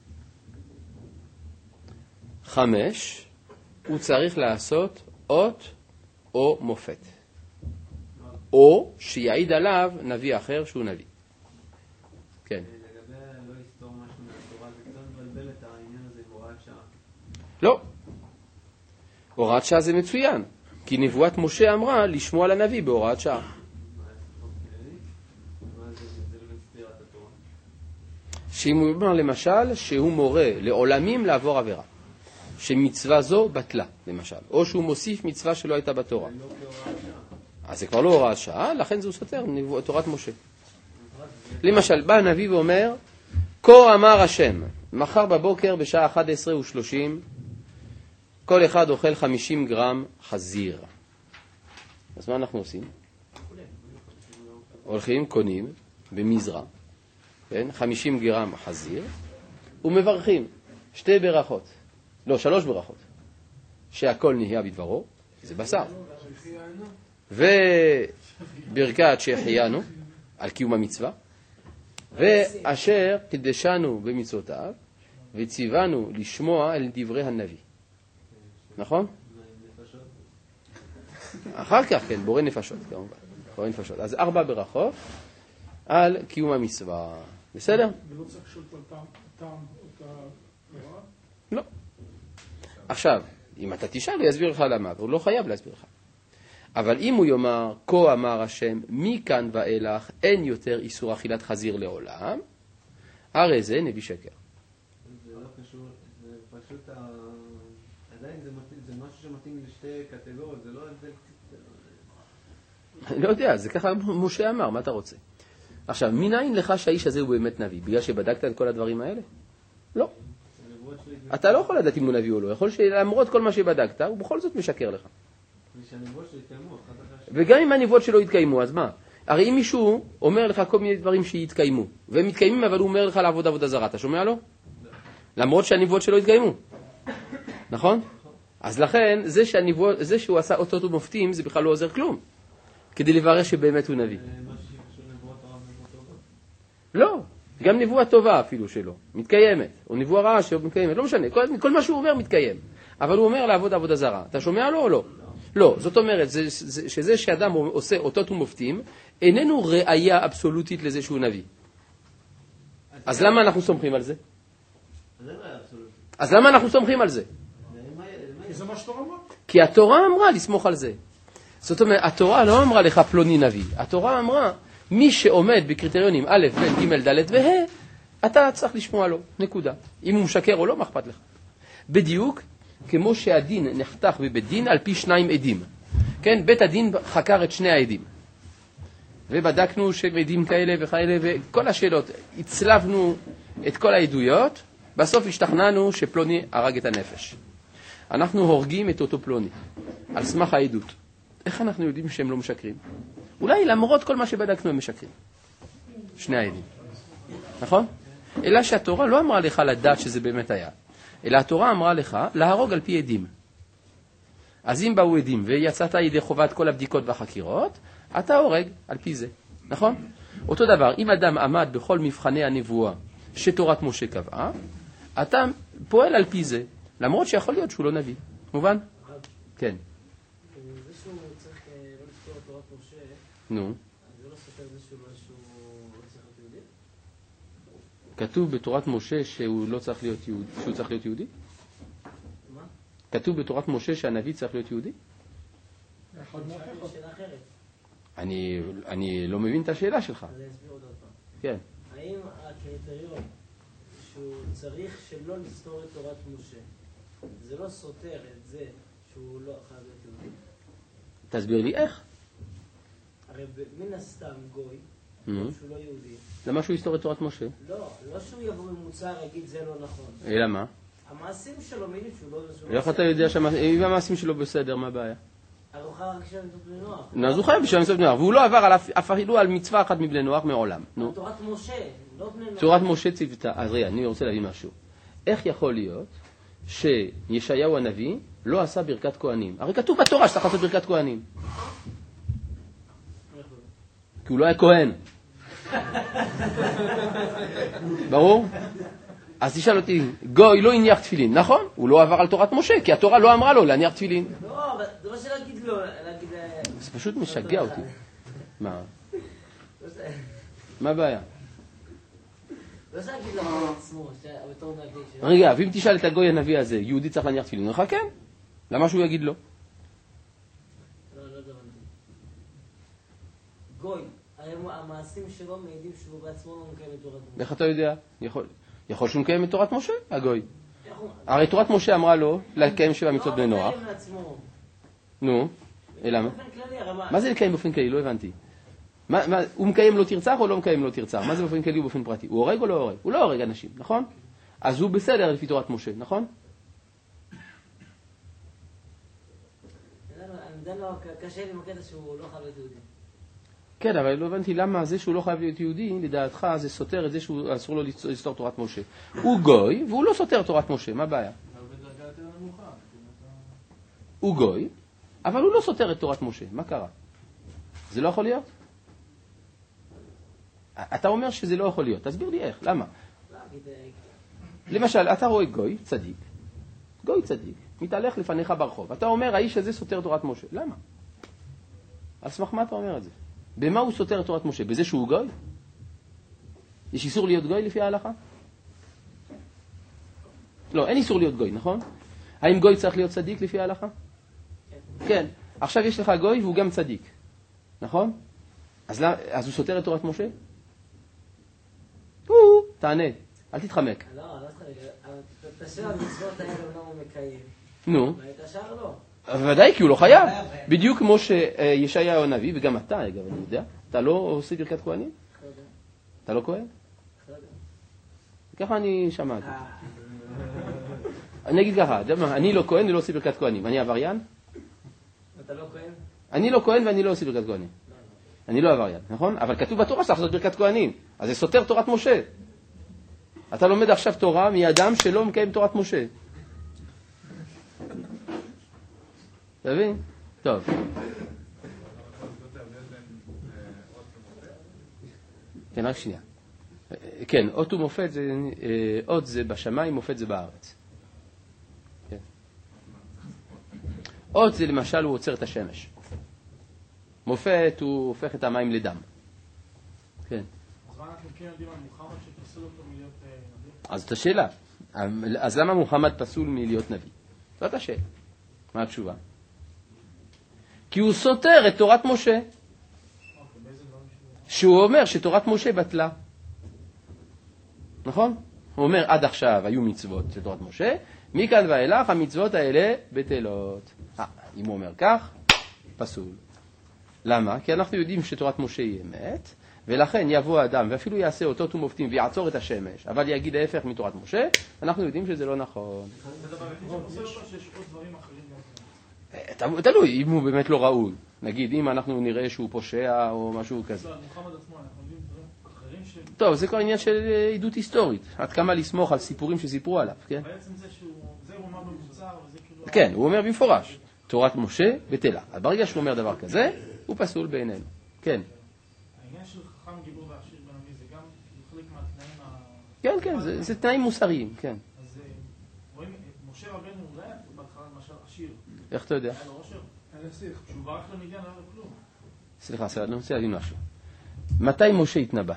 חמש, הוא צריך לעשות אות או מופת. או שיעיד עליו נביא אחר שהוא נביא. כן. לגבי לא יסתור משהו מהתורה, זה קצת מבלבל את העניין הזה עם הוראת שעה. לא. הוראת שעה זה מצוין, כי נבואת משה אמרה לשמוע על הנביא בהוראת שעה. מה זה, זה לא מסתיר את התורה? שאם הוא אומר למשל שהוא מורה לעולמים לעבור עבירה, שמצווה זו בטלה, למשל, או שהוא מוסיף מצווה שלא הייתה בתורה. לא כהוראת שעה. אז זה כבר לא הוראת שעה, לכן זה סותר תורת משה. למשל, בא הנביא ואומר, כה אמר השם, מחר בבוקר בשעה אחת עשרה ושלושים, כל אחד אוכל חמישים גרם חזיר. אז מה אנחנו עושים? הולכים, קונים, במזרע, כן? חמישים גרם חזיר, ומברכים שתי ברכות, לא, שלוש ברכות, שהכל נהיה בדברו, זה בשר. וברכת שהחיינו על קיום המצווה, ואשר קדשנו במצוותיו, וציוונו לשמוע אל דברי הנביא. נכון? אחר כך, כן, בורא נפשות, כמובן. בורא נפשות. אז ארבע ברכות על קיום המצווה. בסדר? ולא צריך לשאול על טעם, טעם אותה תורה? לא. עכשיו, אם אתה תשאל, הוא יסביר לך למה, הוא לא חייב להסביר לך. אבל אם הוא יאמר, כה אמר השם, מכאן ואילך אין יותר איסור אכילת חזיר לעולם, הרי זה נביא שקר. זה לא קשור, זה פשוט, עדיין זה משהו שמתאים לשתי קטגוריות, זה לא הבדל... אני לא יודע, זה ככה משה אמר, מה אתה רוצה? עכשיו, מנין לך שהאיש הזה הוא באמת נביא? בגלל שבדקת את כל הדברים האלה? לא. אתה לא יכול לדעת אם הוא נביא או לא. יכול שלמרות כל מה שבדקת, הוא בכל זאת משקר לך. וגם אם הנבואות שלו יתקיימו, אז מה? הרי אם מישהו אומר לך כל מיני דברים שיתקיימו, והם מתקיימים, אבל הוא אומר לך לעבוד עבודה זרה, אתה שומע לו? למרות שהנבואות שלו יתקיימו. נכון? אז לכן, זה, שהנבואות, זה שהוא עשה אותות ומופתים, זה בכלל לא עוזר כלום. כדי לברר שבאמת הוא נביא. לא, גם נבואה טובה אפילו שלו, מתקיימת, או נבואה רעה שלו מתקיימת, לא משנה, כל, כל מה שהוא אומר מתקיים. אבל הוא אומר לעבוד עבודה זרה. אתה שומע לו או לא? לא, זאת אומרת, זה, זה, שזה שאדם עושה אותות ומופתים, איננו ראייה אבסולוטית לזה שהוא נביא. אז למה אנחנו סומכים על זה? אז למה אנחנו סומכים על זה? כי זה מה שתורה אמרה. כי התורה אמרה לסמוך על זה. זאת אומרת, התורה לא אמרה לך פלוני נביא. התורה אמרה, מי שעומד בקריטריונים א', ב', ג', ד' וה', אתה צריך לשמוע לו, נקודה. אם הוא משקר או לא, מה אכפת לך? בדיוק, כמו שהדין נחתך בבית דין על פי שניים עדים. כן, בית הדין חקר את שני העדים. ובדקנו שעדים כאלה וכאלה, וכל השאלות, הצלבנו את כל העדויות, בסוף השתכנענו שפלוני הרג את הנפש. אנחנו הורגים את אותו פלוני, על סמך העדות. איך אנחנו יודעים שהם לא משקרים? אולי למרות כל מה שבדקנו הם משקרים. שני העדים. נכון? אלא שהתורה לא אמרה לך לדעת שזה באמת היה. אלא התורה אמרה לך להרוג על פי עדים. אז אם באו עדים ויצאת ידי חובת כל הבדיקות והחקירות, אתה הורג על פי זה. נכון? אותו דבר, אם אדם עמד בכל מבחני הנבואה שתורת משה קבעה, אתה פועל על פי זה, למרות שיכול להיות שהוא לא נביא. מובן? כן. זה שהוא צריך לא לסתור תורת משה, נו. זה לא סותר זה שהוא לא צריך להיות יהודי? כתוב בתורת משה שהוא לא צריך להיות יהודי, שהוא צריך להיות יהודי? מה? כתוב בתורת משה שהנביא צריך להיות יהודי? שאלה אחרת. אני, אני לא מבין את השאלה שלך. אז אני אסביר עוד פעם. כן. האם הקריטריון שהוא צריך שלא לסתור את תורת משה, זה לא סותר את זה שהוא לא חייב להיות יהודי? תסביר לי איך. הרי מן הסתם גוי, Mm-hmm. שהוא לא יהודי. למה שהוא יסתור את תורת משה? לא, לא שהוא יבוא ממוצע ויגיד זה לא נכון. אלא מה? המעשים שלו מעידים שהוא לא... שהוא איך לא אתה יודע שאם המעשים שלו בסדר, מה הבעיה? הרי הוא חייב רק בשביל מצוות בני נוח. נו, אז הוא חייב בשביל מצוות בני נוח, והוא לא עבר על אף- אפילו על מצווה אחת מבני נוח מעולם. נו. תורת משה, לא בני נוח. תורת משה ציוותה. אז רגע, אני רוצה להבין משהו. איך יכול להיות שישעיהו הנביא לא עשה ברכת כהנים? הרי כתוב בתורה שצריך לעשות ברכת כהנים. כי הוא לא היה כהן. ברור? אז תשאל אותי, גוי לא הניח תפילין, נכון? הוא לא עבר על תורת משה, כי התורה לא אמרה לו להניח תפילין. לא, אבל זה לא שלהגיד לו, להגיד... זה פשוט משגע אותי. מה? מה הבעיה? לא שלהגיד לו עצמו, בתור נביא. רגע, ואם תשאל את הגוי הנביא הזה, יהודי צריך להניח תפילין, הוא אומר לך כן. למה שהוא יגיד לא? לא, לא הבנתי. גוי, הרי המעשים שלו מעידים שהוא בעצמו לא מקיים את תורת משה. איך אתה יודע? יכול, יכול שהוא מקיים את תורת משה, הגוי. הרי תורת משה אמרה לו לקיים שבע מצוות בני נוח. לא מקיים לעצמו. נו, אלא מה? באופן כללי, הרי מה? מה זה לקיים באופן כללי? לא הבנתי. מה, מה, הוא מקיים לא תרצח או לא מקיים לא תרצח? מה זה באופן כללי ובאופן פרטי? הוא הורג או לא הורג? הוא לא הורג אנשים, נכון? אז הוא בסדר לפי תורת משה, נכון? אני יודע לו, קשה לי עם הקטע שהוא לא חייב להיות יהודי. כן, אבל לא הבנתי למה זה שהוא לא חייב להיות יהודי, לדעתך זה סותר את זה שהוא אסור לו לסתור תורת משה. הוא גוי והוא לא סותר תורת משה, מה הבעיה? הוא גוי, אבל הוא לא סותר את תורת משה, מה קרה? זה לא יכול להיות? אתה אומר שזה לא יכול להיות, תסביר לי איך, למה? למשל, אתה רואה גוי צדיק, גוי צדיק, מתהלך לפניך ברחוב. אתה אומר, האיש הזה סותר תורת משה. למה? על סמך מה אתה אומר את זה? במה הוא סותר תורת משה? בזה שהוא גוי? יש איסור להיות גוי לפי ההלכה? לא, אין איסור להיות גוי, נכון? האם גוי צריך להיות צדיק לפי ההלכה? כן. עכשיו יש לך גוי והוא גם צדיק, נכון? אז, לא, אז הוא סותר את תורת משה? הוא, תענה, אל תתחמק. לא, לא תתחמק. את השאר המצוות האלה לא הוא מקיים. נו. ואת השאר לא. ודאי, כי הוא לא חייב. בדיוק כמו שישעיהו הנביא, וגם אתה, אגב, אני יודע, אתה לא עושה ברכת כהנים? אתה לא כהן? ככה אני שמעתי. אני אגיד ככה, אני לא כהן ולא עושה ברכת כהנים. אני עבריין? אתה לא כהן? אני לא כהן ואני לא עושה ברכת כהנים. אני לא עבריין, נכון? אבל כתוב בתורה שצריך לעשות ברכת כהנים. אז זה סותר תורת משה. אתה לומד עכשיו תורה מאדם שלא מקיים תורת משה. אתה מבין? טוב. כן, רק שנייה. כן, אות ומופת זה, אות זה בשמיים, מופת זה בארץ. כן. אות זה למשל הוא עוצר את השמש. מופת הוא הופך את המים לדם. כן. אז מה אנחנו כן יודעים על מוחמד שפסול אותו מלהיות נביא? אז את השאלה. אז למה מוחמד פסול מלהיות נביא? זאת השאלה. מה התשובה? כי הוא סותר את תורת משה. שהוא אומר שתורת משה בטלה. נכון? הוא אומר עד עכשיו היו מצוות של תורת משה, מכאן ואילך המצוות האלה בטלות. אה, אם הוא אומר כך, פסול. למה? כי אנחנו יודעים שתורת משה היא אמת, ולכן יבוא האדם ואפילו יעשה אותות ומופתים ויעצור את השמש, אבל יגיד ההפך מתורת משה, אנחנו יודעים שזה לא נכון. תלוי, אם הוא באמת לא ראוי. נגיד, אם אנחנו נראה שהוא פושע או משהו כזה. טוב, זה כל עניין של עדות היסטורית. עד כמה לסמוך על סיפורים שסיפרו עליו, כן? בעצם זה שהוא, זה הוא אומר במוצר, וזה כאילו... כן, הוא אומר במפורש. תורת משה בטלה. אז ברגע שהוא אומר דבר כזה, הוא פסול בעינינו. כן. העניין של חכם גיבור ועשיר בנביא זה גם חלק מהתנאים ה... כן, כן, זה, זה תנאים מוסריים, כן. אז רואים, משה רבנו הוא ראה בהתחלה למשל עשיר. איך אתה יודע? היה לו עושר? היה לסיך. כשהוא ברח למדיין לא היה לו כלום. סליחה, סליחה, אני רוצה להבין משהו. מתי משה התנבא?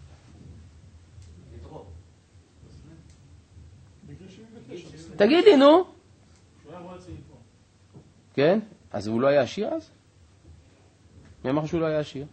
תגידי, נו. שהוא היה רואה את זה איתו. כן? אז הוא לא היה עשיר אז? מי אמר שהוא לא היה עשיר?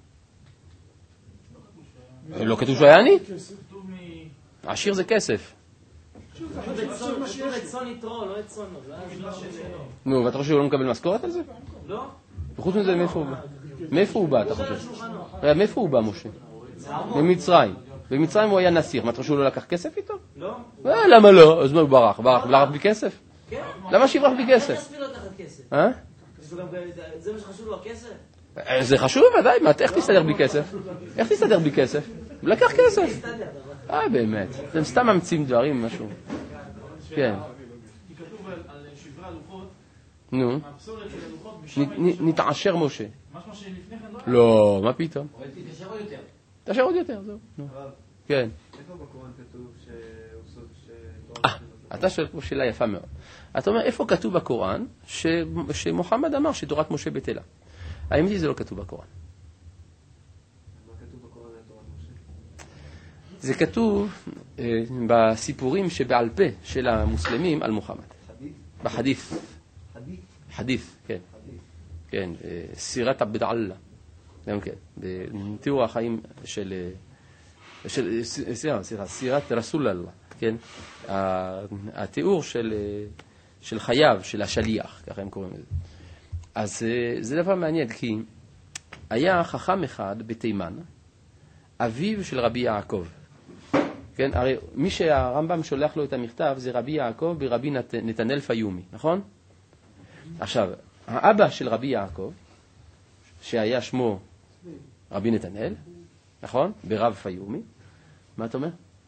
לא כתוב שהוא היה עני? עשיר זה כסף. כתוב את צאן יתרו, לא את צאנו. נו, ואתה חושב שהוא לא מקבל משכורת על זה? לא. וחוץ מזה, מאיפה הוא בא? מאיפה הוא בא, אתה חושב? מאיפה הוא בא, משה? ממצרים. במצרים הוא היה נסיך. מה, אתה חושב שהוא לא לקח כסף איתו? לא. למה לא? אז מה הוא ברח? ברח בלי כסף? כן. למה שיברח בלי כסף? איך יסביר לו תחת כסף? אה? זה מה שחשוב לו, הכסף? זה חשוב, ודאי. איך תסתדר בלי כסף? איך תסתדר בלי כסף? הוא לקח כסף. אה, באמת. אתם סתם ממציאים דברים, משהו. כן. כי כתוב על שברי הלוחות, נו. מהפסולת של הלוחות, משם... נתעשר משה. משמע שלפני כן לא... לא, מה פתאום? תתעשר עוד יותר. תעשר עוד יותר, זהו. כן. איפה בקוראן כתוב שהוא אה, אתה שואל פה שאלה יפה מאוד. אתה אומר, איפה כתוב בקוראן שמוחמד אמר שתורת משה בטלה? האמת היא זה לא כתוב בקוראן. מה כתוב בקוראן על תורת משה? זה כתוב אה, בסיפורים שבעל פה של המוסלמים על מוחמד. חדית? בחדיף. חדית? חדיף, כן. חדית. כן, אה, סירת עבד אללה. גם כן. בתיאור החיים של... של סליחה, סליחה, סירת רסול אללה. כן. התיאור של, של חייו, של השליח, ככה הם קוראים לזה. אז זה דבר מעניין, כי היה חכם אחד בתימן, אביו של רבי יעקב. כן, הרי מי שהרמב"ם שולח לו את המכתב זה רבי יעקב ברבי נת, נתנאל פיומי, נכון? עכשיו, האבא של רבי יעקב, שהיה שמו רבי נתנאל, נכון? ברב פיומי. מה אתה אומר?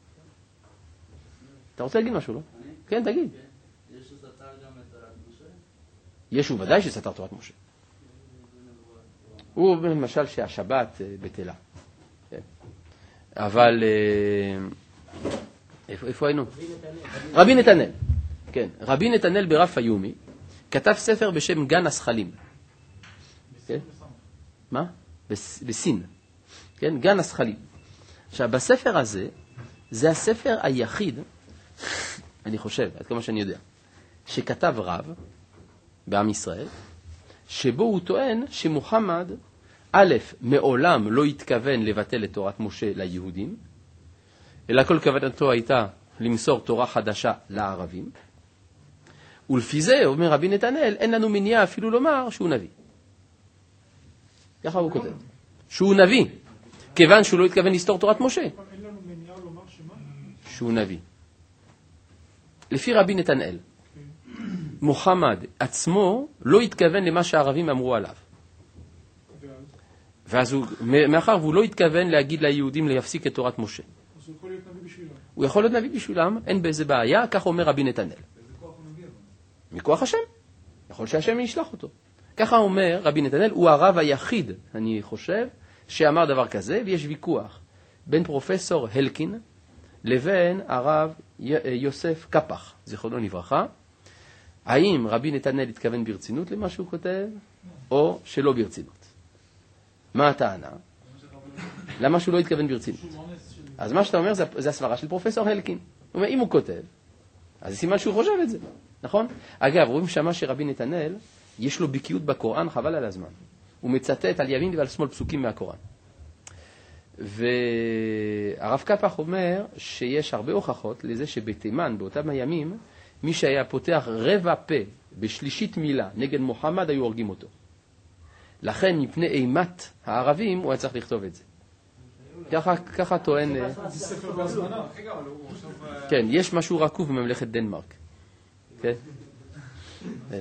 אתה רוצה להגיד משהו, לא? כן, תגיד. ישו סתר גם את תורת משה? ישו ודאי שסתר תורת משה. הוא אומר למשל שהשבת בטלה. אבל איפה היינו? רבי נתנאל. כן, רבי נתנאל ברב פיומי, כתב ספר בשם גן השכלים. כן? מה? בס- בסין. כן? גן השכלים. עכשיו, בספר הזה, זה הספר היחיד, אני חושב, עד כמה שאני יודע, שכתב רב בעם ישראל, שבו הוא טוען שמוחמד, א', מעולם לא התכוון לבטל את תורת משה ליהודים, אלא כל כוונתו הייתה למסור תורה חדשה לערבים, ולפי זה, אומר רבי נתנאל, אין לנו מניעה אפילו לומר שהוא נביא. ככה הוא כותב. שהוא נביא, כיוון שהוא לא התכוון לסתור תורת משה. אין לנו מניעה לומר שמה? שהוא נביא. לפי רבי נתנאל, מוחמד עצמו לא התכוון למה שהערבים אמרו עליו. ואז הוא, מאחר והוא לא התכוון להגיד ליהודים להפסיק את תורת משה. אז הוא יכול להיות נביא בשבילם. הוא יכול להיות נביא בשבילם, אין באיזה בעיה, כך אומר רבי נתנאל. איזה כוח הוא מגיע? מכוח השם. יכול שהשם ישלח אותו. ככה אומר רבי נתנאל, הוא הרב היחיד, אני חושב, שאמר דבר כזה, ויש ויכוח בין פרופסור הלקין לבין הרב יוסף קפח, זיכרונו לברכה, האם רבי נתנאל התכוון ברצינות למה שהוא כותב, או שלא ברצינות. מה הטענה? למה שהוא לא התכוון ברצינות? אז מה שאתה אומר זה, זה הסברה של פרופסור הלקין. הוא אומר, אם הוא כותב, אז זה סימן שהוא חושב את זה, נכון? אגב, רואים שמה שרבי נתנאל, יש לו בקיאות בקוראן, חבל על הזמן. הוא מצטט על ימין ועל שמאל פסוקים מהקוראן. והרב קפח אומר שיש הרבה הוכחות לזה שבתימן, באותם הימים, מי שהיה פותח רבע פה בשלישית מילה נגד מוחמד, היו הורגים אותו. לכן, מפני אימת הערבים, הוא היה צריך לכתוב את זה. ככה, ככה טוען... זה ספר בהזמנה. כן, יש משהו רקוב בממלכת דנמרק. כן? לא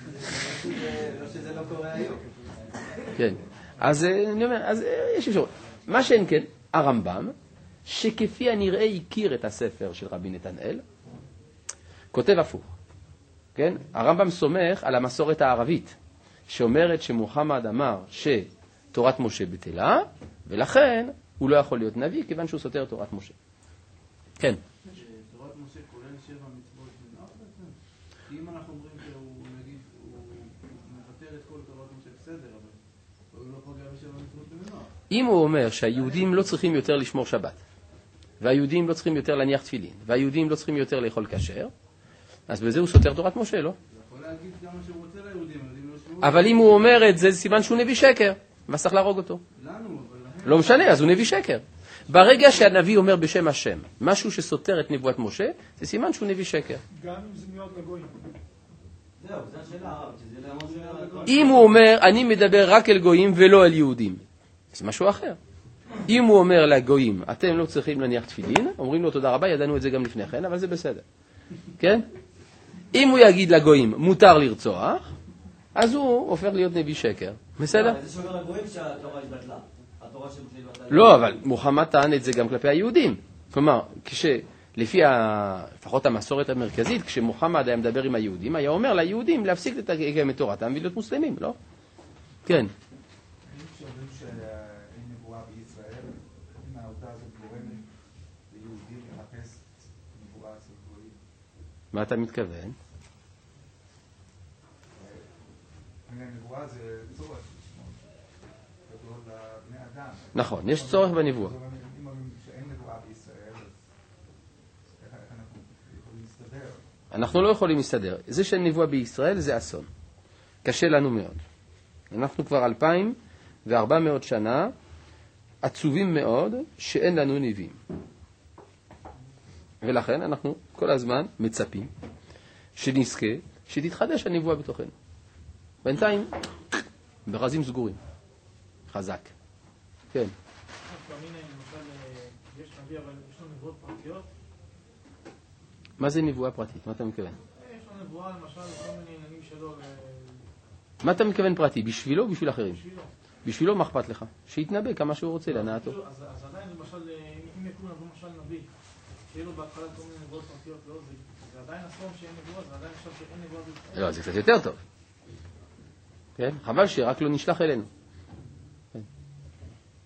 שזה לא קורה היום. כן. אז אני אומר, אז יש אפשרות. מה שאין כן, הרמב"ם, שכפי הנראה הכיר את הספר של רבי נתנאל, כותב הפוך. כן? הרמב"ם סומך על המסורת הערבית, שאומרת שמוחמד אמר שתורת משה בטלה, ולכן הוא לא יכול להיות נביא, כיוון שהוא סותר תורת משה. כן. תורת משה כולל שבע מצוות בנוח בעצם? כי אם אנחנו אומרים שהוא, נגיד, הוא מבטל את כל תורת משה בסדר, אבל הוא לא פוגע בשבע מצוות בנוח. אם הוא אומר שהיהודים לא צריכים יותר לשמור שבת, והיהודים לא צריכים יותר להניח תפילין, והיהודים לא צריכים יותר לאכול כשר, אז בזה הוא סותר תורת משה, לא? הוא יכול להגיד גם מה שהוא רוצה ליהודים, היהודים לא שמעו. אבל אם הוא אומר את זה, זה סימן שהוא נביא שקר, ואז צריך להרוג אותו. לנו, אבל להם... לא משנה, אז הוא נביא שקר. ברגע שהנביא אומר בשם השם, משהו שסותר את נבואת משה, זה סימן שהוא נביא שקר. גם אם זה מיועד לגויים. זהו, זו השאלה הרב, שזה לעמוד של... אם הוא אומר, אני מדבר רק אל גויים ולא אל יהודים, זה משהו אחר. אם הוא אומר לגויים, אתם לא צריכים להניח תפילין, אומרים לו תודה רבה, ידענו את זה גם לפני כן, אבל זה בסדר. כן? אם הוא יגיד לגויים, מותר לרצוח, אז הוא הופך להיות נביא שקר. בסדר? זה שאומר לגויים שהתורה התבטלה. התורה שמשה התבטלה. לא, אבל מוחמד טען את זה גם כלפי היהודים. כלומר, לפי לפחות המסורת המרכזית, כשמוחמד היה מדבר עם היהודים, היה אומר ליהודים להפסיק לתרגם את תורתם ולהיות מוסלמים, לא? כן. אני חושבים שאין נבואה בישראל, אם העובדה הזאת גורמת ליהודים לחפש נבואה אצל גויים. מה אתה מתכוון? נבואה זה צורך גדול לבני אדם. נכון, יש צורך בנבואה. אם אומרים שאין נבואה בישראל, אז איך אנחנו יכולים להסתדר? אנחנו לא יכולים להסתדר. זה שאין נבואה בישראל זה אסון. קשה לנו מאוד. אנחנו כבר אלפיים וארבע מאות שנה עצובים מאוד שאין לנו נביאים. ולכן אנחנו כל הזמן מצפים שנזכה שתתחדש הנבואה בתוכנו. בינתיים, ברזים סגורים. חזק. כן. פעמים למשל, יש נביא, אבל יש לו נבואות פרטיות. מה זה נבואה פרטית? מה אתה מתכוון? יש לו נבואה, למשל, כל מיני עניינים שלו. מה אתה מתכוון פרטי? בשבילו או בשביל אחרים? בשבילו. בשבילו מה אכפת לך? שיתנבא כמה שהוא רוצה להנאתו. אז עדיין, למשל, אם יקום נבוא למשל נביא, שיהיה לו בהתחלה כל מיני נבואות פרטיות, לא, זה עדיין אסון שאין נבואה, זה עדיין עכשיו שאין נבואה בישראל. לא, זה קצת יותר טוב. כן? חבל שרק לא נשלח אלינו.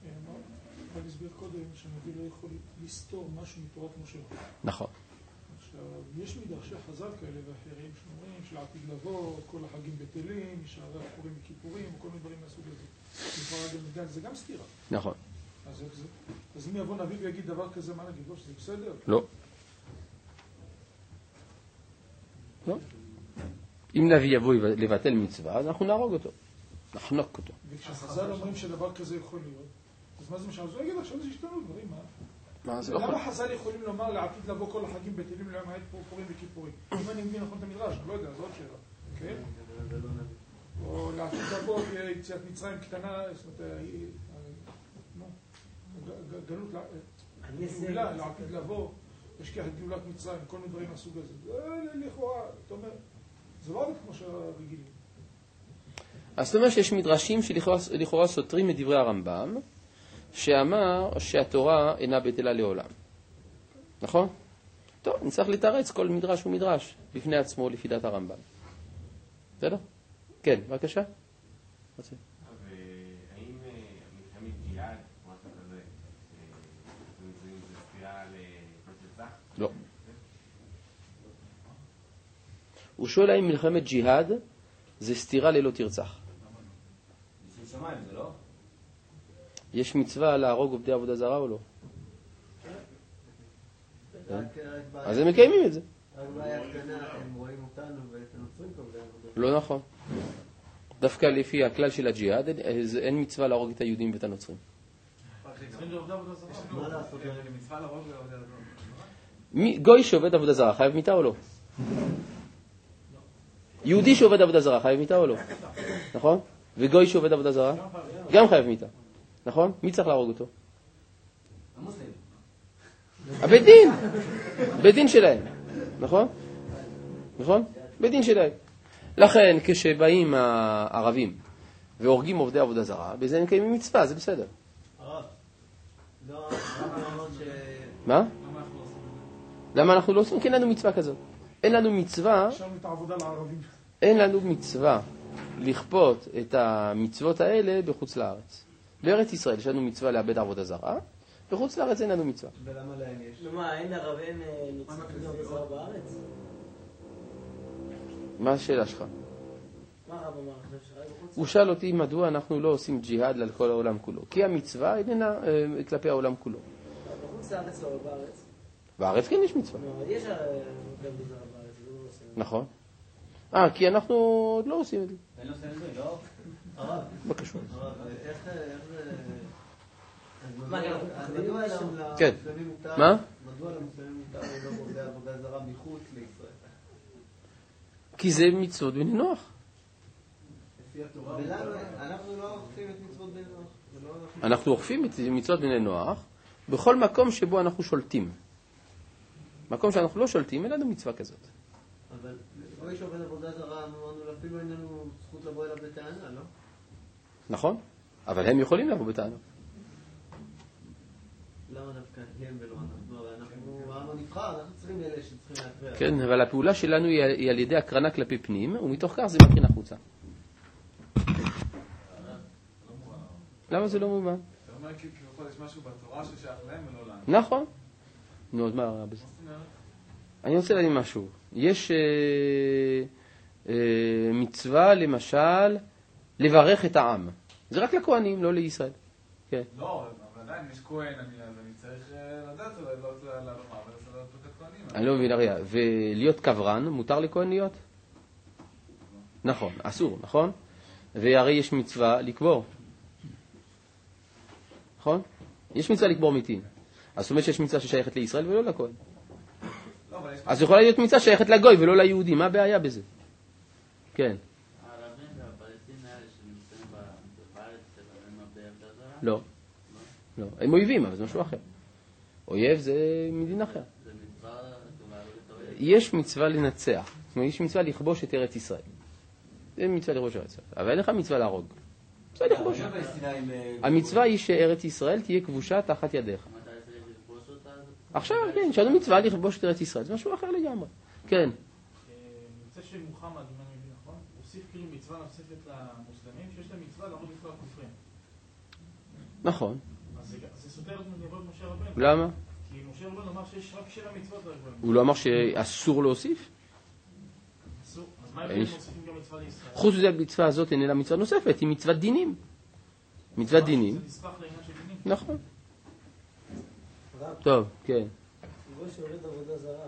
אבל נסביר קודם שהנביא לא יכול לסתור משהו מתורת משה. נכון. עכשיו, יש מדרשי חז"ל כאלה ואחרים שאומרים שלעתיד לבוא, כל החגים בטלים, שערי החורים וכיפורים, וכל מיני דברים מהסוג הזה. זה גם סתירה. נכון. אז, אז אם יבוא נביא ויגיד דבר כזה, מה נגיד לו? שזה בסדר? לא. לא. אם נביא יבוא לבטל מצווה, אז אנחנו נהרוג אותו. נחנוק אותו. וכשחז"ל אומרים שדבר כזה יכול להיות, אז מה זה משנה? אז הוא יגיד עכשיו זה השתנו דברים, מה? מה זה לא יכול? למה חז"ל יכולים לומר לעתיד לבוא כל החגים בטלים למעט פורים וכיפורים? אם אני מבין נכון את המדרש, אני לא יודע, זו עוד שאלה. כן? או לעתיד לבוא יציאת מצרים קטנה, זאת אומרת, גלות, גאולה, לעתיד לבוא, יש ככה גאולת מצרים, כל מיני דברים מהסוג הזה. זה לכאורה, אתה אומר, זה לא עובד כמו שהרגילים. אז זאת אומרת שיש מדרשים שלכאורה סותרים את דברי הרמב"ם, שאמר שהתורה אינה בטלה לעולם. נכון? טוב, נצטרך לתרץ כל מדרש ומדרש בפני עצמו לפי דעת הרמב"ם. בסדר? כן, בבקשה. והאם מלחמת ג'יהאד, משהו כזה, זה סתירה לכל תרצח? לא. הוא שואל האם מלחמת ג'יהאד זה סתירה ללא תרצח. בשביל שמיים זה לא? יש מצווה להרוג עובדי עבודה זרה או לא? אז הם מקיימים את זה. רק בעיה קטנה, הם רואים אותנו ואת הנוצרים כעובדי עבודה. לא נכון. דווקא לפי הכלל של הג'יהאד, אין מצווה להרוג את היהודים ואת הנוצרים. מה לעשות? מצווה להרוג עובדי עבודה זרה. גוי שעובד עבודה זרה, חייב מיתה או לא? יהודי שעובד עבודה זרה, חייב מיתה או לא? נכון? וגוי שעובד עבודה זרה? גם חייב מיתה. נכון? מי צריך להרוג אותו? המוסלמים. הבית דין. בית דין שלהם. נכון? נכון? בית דין שלהם. לכן, כשבאים הערבים והורגים עובדי עבודה זרה, בזה הם מקיימים מצווה, זה בסדר. הרב, לא, למה אמרת ש... מה? למה אנחנו לא עושים? כי אין לנו מצווה כזאת. אין לנו מצווה... שם את העבודה לערבים. אין לנו מצווה לכפות את המצוות האלה בחוץ לארץ. בארץ ישראל יש לנו מצווה לאבד עבודה זרה, בחוץ לארץ אין לנו מצווה. ולמה להם יש? נו מה, אין ערב, אין מצווה עבודה זרה בארץ? מה השאלה שלך? מה הרב אמר עכשיו שרק בחוץ? הוא שאל אותי מדוע אנחנו לא עושים ג'יהאד על כל העולם כולו. כי המצווה איננה אה, כלפי העולם כולו. בחוץ לארץ לא, בארץ. בארץ כן יש מצווה. נו, יש עבודה זרה בארץ, זה לא עושה. נכון. אה, כי אנחנו עוד לא עושים את זה. אין לו סנדוי, לא? הרב, מה קשור? הרב, איך זה... מה, אנחנו פחדים משם? כן. למוסלמים מותר... מה? מדוע למוסלמים מותר ללא עובדי עבודה זרה מחוץ לישראל? כי זה מצוות בני נוח. לפי התורה... ולנו, אנחנו לא אוכפים את מצוות בני נוח. אנחנו אוכפים את מצוות בני נוח בכל מקום שבו אנחנו שולטים. מקום שאנחנו לא שולטים, אין לנו מצווה כזאת. אבל לא יש עובד עבודה זרה, אמרנו, אפילו אין לנו זכות לבוא אליו בטענה, לא? נכון? אבל הם יכולים לבוא בטענה. למה דווקא הם ולא אנחנו? הרי אנחנו, העם הנבחר, אנחנו צריכים אלה שצריכים להפריע. כן, אבל הפעולה שלנו היא על ידי הקרנה כלפי פנים, ומתוך כך זה מכין החוצה. למה זה לא מובן? אתה אומר כאילו יש משהו בתורה ששייך להם ולא לנו. נכון. נו, עוד מה רע בזה? אני רוצה להגיד משהו. יש אה, אה, מצווה, למשל, לברך את העם. זה רק לכהנים, לא לישראל. כן. לא, אבל עדיין יש כהן, אני צריך לדעת אולי, לא רוצה לומר, אבל זה לא פרקת כהנים. אני לא מבין, הרי, ולהיות קברן, מותר לכהן להיות? נכון, אסור, נכון? והרי יש מצווה לקבור. נכון? יש מצווה לקבור מתים. אז זאת אומרת שיש מצווה ששייכת לישראל ולא לכהן. אז יכולה להיות מצווה שייכת לגוי ולא ליהודי, מה הבעיה בזה? כן. הערבים והפלסטינים האלה שנמצאים בארץ, הם עובדי עבודה זרה? לא. לא. הם אויבים, אבל זה משהו אחר. אויב זה מדין אחר. זה מצווה להרוג את האויב? יש מצווה לנצח. זאת אומרת, יש מצווה לכבוש את ארץ ישראל. זה מצווה לכבוש את ארץ ישראל. אבל אין לך מצווה להרוג. מצווה לכבוש. המצווה היא שארץ ישראל תהיה כבושה תחת ידיך. מתי צריך לכבוש אותה? עכשיו, כן, יש לנו מצווה לכבוש את ארץ ישראל. זה משהו אחר לגמרי. כן. נמצא שמוחמד, אם אני מבין נכון, הוסיף כאילו מצווה נוספת למוסלמים, שיש להם מצווה להרוג את הכופרים. נכון. אז זה סותר את מדברות משה רבנו. למה? כי משה רבנו אמר שיש רק שבע מצוות. הוא לא אמר שאסור להוסיף? אסור. אז מה הם מוסיפים גם מצווה לישראל? חוץ מזה, המצווה הזאת איננה מצווה נוספת, היא מצוות דינים. מצוות דינים. זה נספח לעניין של דינים. נכון. טוב, כן. כמו שעובד עבודה זרה,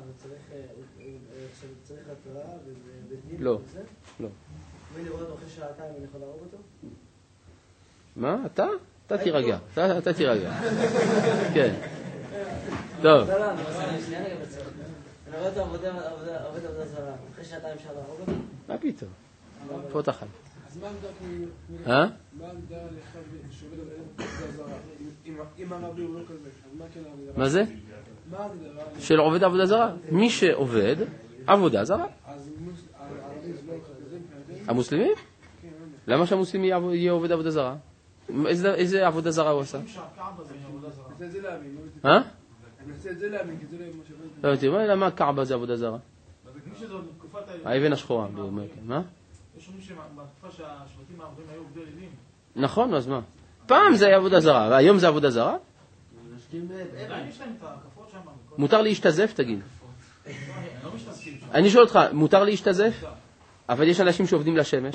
צריך התראה ובדין? לא, לא. ולראות אותו אחרי שעתיים אני יכול להרוג אותו? מה? אתה? אתה תירגע. אתה תירגע. כן. טוב. לא, לא, אני שנייה רגע בצד. אני רואה אותו עובד עבודה זרה, אחרי שעתיים אפשר להרוג אותו? מה פתאום? פה אתה חי. אז מה עמדה אה? מה עמדה לך שעובד עבודה זרה? אם ערבי הוא לא כזה, אז מה כן העבודה? מה זה? מה ההגדרה? של עובד עבודה זרה. מי שעובד עבודה זרה. אז הערבי זה לא כזה מבחינתנו? המוסלמים? למה שהמוסלמי יהיה עובד עבודה זרה? איזה עבודה זרה הוא עשה? אני מנסה את זה להאמין. אה? אני מנסה את זה להאמין, כי זה לא מה שבא. לא, תראה, למה הקעבה זה עבודה זרה? האבן השחורה. מה? יש אומרים שבתקופה שהשבטים הערבים היו עובדי אלילים. נכון, אז מה? פעם זה היה עבודה זרה, והיום זה עבודה זרה? עדיין יש להם את ההקפות שם. מותר להשתזף, תגיד. לא משתזפים שם. אני שואל אותך, מותר להשתזף? אבל יש אנשים שעובדים לשמש.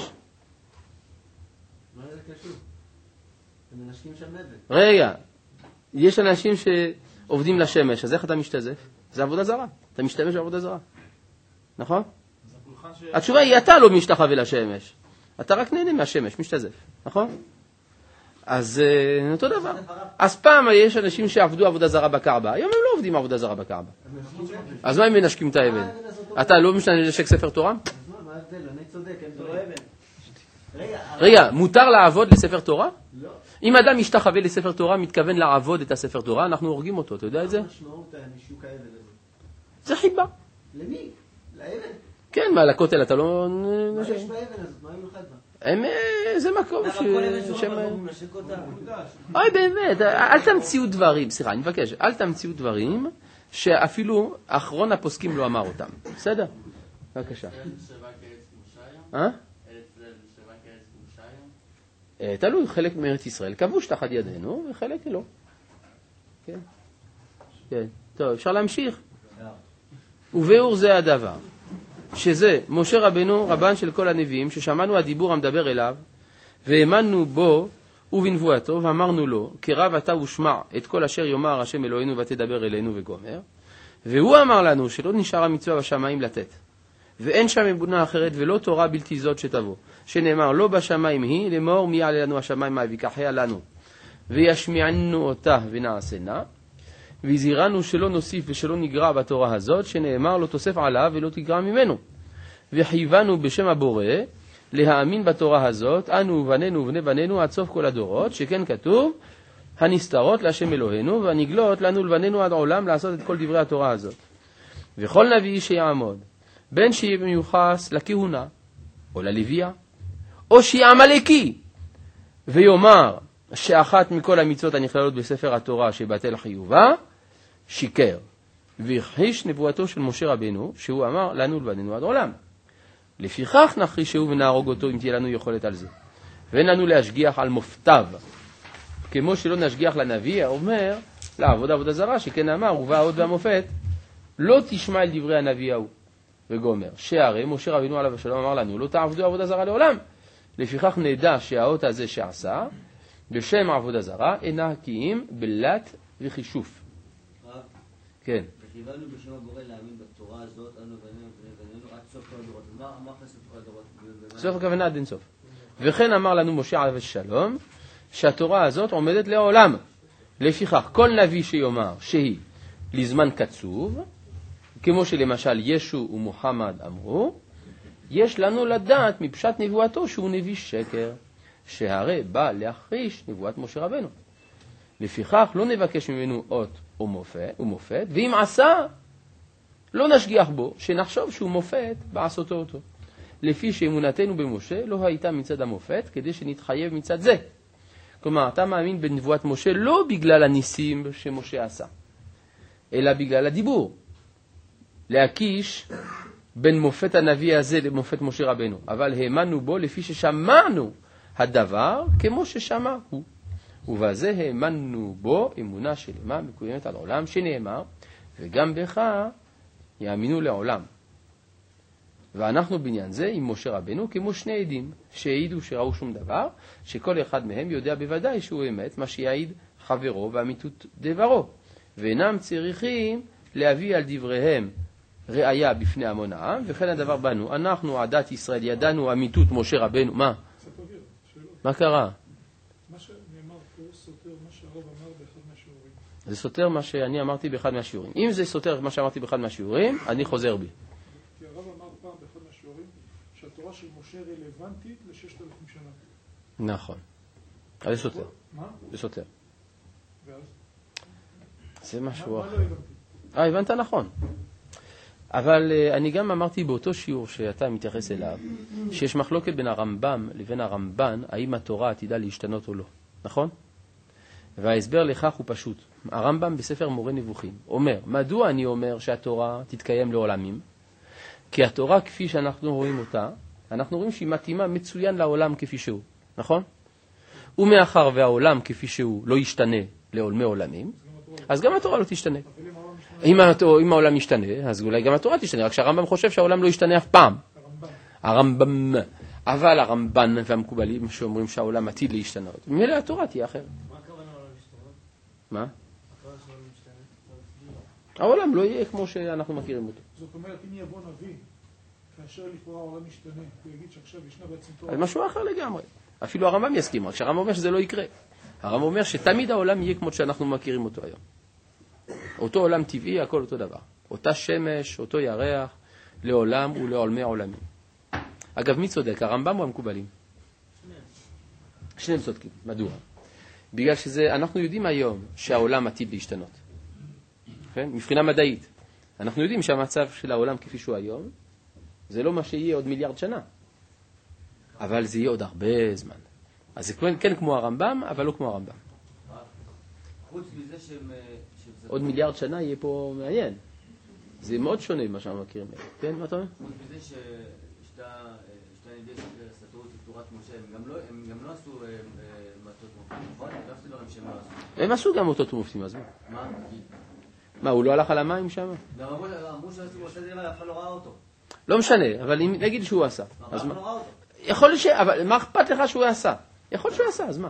מה זה קשור? הם מנשקים שם נזק. רגע, יש אנשים שעובדים לשמש, אז איך אתה משתזף? זה עבודה זרה, אתה משתמש בעבודה זרה. נכון? התשובה היא, אתה לא משתחווה לשמש. אתה רק נהנה מהשמש, משתזף. נכון? אז אותו דבר. אז פעם יש אנשים שעבדו עבודה זרה בקעבה, היום הם לא עובדים עבודה זרה בקעבה. אז מה הם מנשקים את האבן? אתה לא משתנשק ספר תורה? מה ההבדל? אני צודק, אין לא אבן. רגע, מותר לעבוד לספר תורה? לא. אם אדם משתחווה לספר תורה, מתכוון לעבוד את הספר תורה, אנחנו הורגים אותו, אתה יודע את זה? מה משמעות הנישוק האבן הזה? זה חיבה. למי? לאבן? כן, מה, לכותל אתה לא... מה יש באבן הזאת? מה מיוחד בה? הם, זה מקום ש... אבל כל אבן שהוא רבה הוא מנשק אותה. אוי, באמת, אל תמציאו דברים, סליחה, אני מבקש, אל תמציאו דברים שאפילו אחרון הפוסקים לא אמר אותם. בסדר? בבקשה. אה? תלוי, חלק מארץ ישראל כבוש תחת ידינו, וחלק לא. כן. כן. טוב, אפשר להמשיך. וביאור זה הדבר, שזה משה רבנו, רבן של כל הנביאים, ששמענו הדיבור המדבר אליו, והאמנו בו ובנבואתו, ואמרנו לו, כרב אתה ושמע את כל אשר יאמר השם אלוהינו ותדבר אלינו וגומר, והוא אמר לנו שלא נשאר המצווה בשמיים לתת, ואין שם אמונה אחרת ולא תורה בלתי זאת שתבוא, שנאמר לא בשמיים היא, לאמור מי יעלה לנו השמיים מה ויקחיה לנו, וישמיענו אותה ונעשנה, והזהירנו שלא נוסיף ושלא נגרע בתורה הזאת, שנאמר לא תוסף עליו ולא תגרע ממנו. וחייבנו בשם הבורא להאמין בתורה הזאת, אנו ובנינו ובני בנינו עד סוף כל הדורות, שכן כתוב, הנסתרות להשם אלוהינו, והנגלות לנו לבנינו עד עולם לעשות את כל דברי התורה הזאת. וכל נביא שיעמוד, בין שיהיה מיוחס לכהונה, או ללוויה, או שיהיה עמלקי, ויאמר שאחת מכל המצוות הנכללות בספר התורה שבטל חיובה, שיקר, והכחיש נבואתו של משה רבנו, שהוא אמר לנו לבנינו עד עולם. לפיכך נחרישהו ונהרוג אותו אם תהיה לנו יכולת על זה. ואין לנו להשגיח על מופתיו, כמו שלא נשגיח לנביא, אומר לעבוד עבודה זרה, שכן אמר, ובא האות והמופת, לא תשמע אל דברי הנביא ההוא. וגומר, שהרי משה רבנו עליו השלום אמר לנו, לא תעבדו עבודה זרה לעולם. לפיכך נדע שהאות הזה שעשה, בשם עבודה זרה, אינה כי אם בלט וחישוף. כן. וחיבנו בשם הבורא להאמין בתורה הזאת, אנו בנינו ובנינו עד סוף כל הדורות. מה אחרי סוף כל הדורות? סוף הכוונה עד אין סוף. וכן אמר לנו משה עליו השלום, שהתורה הזאת עומדת לעולם. לפיכך, כל נביא שיאמר שהיא לזמן קצוב, כמו שלמשל ישו ומוחמד אמרו, יש לנו לדעת מפשט נבואתו שהוא נביא שקר, שהרי בא להכחיש נבואת משה רבנו. לפיכך לא נבקש ממנו אות ומופת, ומופת, ואם עשה, לא נשגיח בו, שנחשוב שהוא מופת בעשותו אותו. לפי שאמונתנו במשה לא הייתה מצד המופת, כדי שנתחייב מצד זה. כלומר, אתה מאמין בנבואת משה לא בגלל הניסים שמשה עשה, אלא בגלל הדיבור. להקיש בין מופת הנביא הזה למופת משה רבנו, אבל האמנו בו לפי ששמענו הדבר כמו ששמע הוא. ובזה האמנו בו אמונה שלמה מקוימת על עולם, שנאמר, וגם בך יאמינו לעולם. ואנחנו בעניין זה עם משה רבנו כמו שני עדים שהעידו שראו שום דבר, שכל אחד מהם יודע בוודאי שהוא אמת, מה שיעיד חברו ואמיתות דברו, ואינם צריכים להביא על דבריהם ראיה בפני המון העם, וכן הדבר בנו. אנחנו, עדת ישראל, ידענו אמיתות משה רבנו. מה? מה קרה? מה שנאמר פה סותר מה שהרב אמר באחד מהשיעורים. זה סותר מה שאני אמרתי באחד מהשיעורים. אם זה סותר מה שאמרתי באחד מהשיעורים, אני חוזר בי. כי הרב אמר פעם באחד מהשיעורים שהתורה של משה רלוונטית לששת אלפים שנה. נכון. אז זה סותר. מה? זה סותר. ואז? זה משהו מה אחר. לא הבנתי? אה, הבנת נכון. אבל uh, אני גם אמרתי באותו שיעור שאתה מתייחס אליו, שיש מחלוקת בין הרמב"ם לבין הרמב"ן, האם התורה עתידה להשתנות או לא. נכון? וההסבר לכך הוא פשוט. הרמב"ם בספר מורה נבוכים אומר, מדוע אני אומר שהתורה תתקיים לעולמים? כי התורה כפי שאנחנו רואים אותה, אנחנו רואים שהיא מתאימה מצוין לעולם כפי שהוא. נכון? ומאחר והעולם כפי שהוא לא ישתנה לעולמי עולמים, אז גם התורה לא תשתנה. אם, אם העולם ישתנה, אז אולי גם התורה תשתנה, רק שהרמב"ם חושב שהעולם לא ישתנה אף פעם. הרמב"ם. אבל הרמב"ן והמקובלים שאומרים שהעולם עתיד להשתנות, ממילא התורה תהיה אחרת. מה הכוונה העולם להשתנות? מה? הכוונה שהעולם משתנה? העולם לא יהיה כמו שאנחנו מכירים אותו. זאת אומרת, אם יבוא נביא, כאשר לכאורה העולם משתנה, הוא יגיד שעכשיו ישנה בעצם תורה. אז משהו אחר לגמרי. אפילו הרמב"ם יסכים, רק שהרמב"ם אומר שזה לא יקרה. הרמב"ם אומר שתמיד העולם יהיה כמו שאנחנו מכירים אותו היום. אותו עולם טבעי, הכל אותו דבר. אותה שמש, אותו ירח, לעולם ולעולמי עולמים. אגב, מי צודק? הרמב"ם או המקובלים? שניהם. שניהם צודקים. מדוע? בגלל שזה, אנחנו יודעים היום שהעולם עתיד להשתנות. כן? מבחינה מדעית. אנחנו יודעים שהמצב של העולם כפי שהוא היום, זה לא מה שיהיה עוד מיליארד שנה. אבל זה יהיה עוד הרבה זמן. אז זה כן, כן כמו הרמב"ם, אבל לא כמו הרמב"ם. חוץ מזה שהם... עוד מיליארד שנה יהיה פה מעניין. זה מאוד שונה ממה שאנחנו מכירים. כן, מה אתה אומר? חוץ מזה ששתי נדיעות סתרו את תורת משה, הם גם לא עשו מטות מופתים, נכון? אני לא עשיתי להם שהם לא עשו. הם עשו גם מטות מופתים, אז מה? מה? מה, הוא לא הלך על המים שם? גם אמרו שעשו עושה זה, אף אחד לא ראה אותו. לא משנה, אבל אם נגיד שהוא עשה. אף אחד לא ראה אותו. יכול להיות ש... אבל מה אכפת לך שהוא עשה? יכול להיות שהוא עשה, אז מה?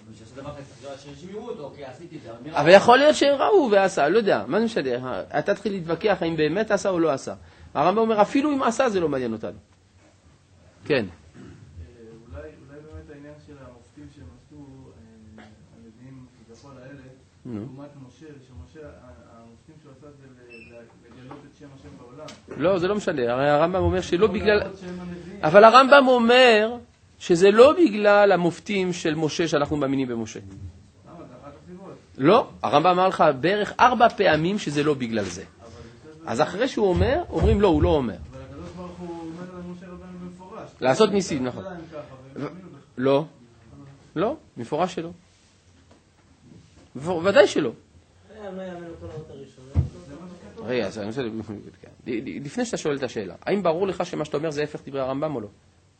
אבל יכול להיות שהם ראו ועשה, לא יודע, מה זה משנה? אתה תתחיל להתווכח האם באמת עשה או לא עשה. הרמב"ם אומר, אפילו אם עשה זה לא מעניין אותנו. כן. אולי באמת העניין של המופתים שהם עשו, הנביאים כביכול האלה, לעומת משה, שמשה, המופתים שהוא עשה זה לגלות את שם השם בעולם. לא, זה לא משנה, הרי הרמב"ם אומר שלא בגלל... אבל הרמב"ם אומר... שזה לא בגלל המופתים של משה שאנחנו מאמינים במשה. לא, הרמב"ם אמר לך בערך ארבע פעמים שזה לא בגלל זה. אז אחרי שהוא אומר, אומרים לא, הוא לא אומר. אבל הקדוש ברוך הוא אומר למשה רבנו במפורש. לעשות ניסים, נכון. לא, לא, מפורש שלא. ודאי שלא. רגע, אז אני רוצה... לפני שאתה שואל את השאלה, האם ברור לך שמה שאתה אומר זה הפך דברי הרמב"ם או לא?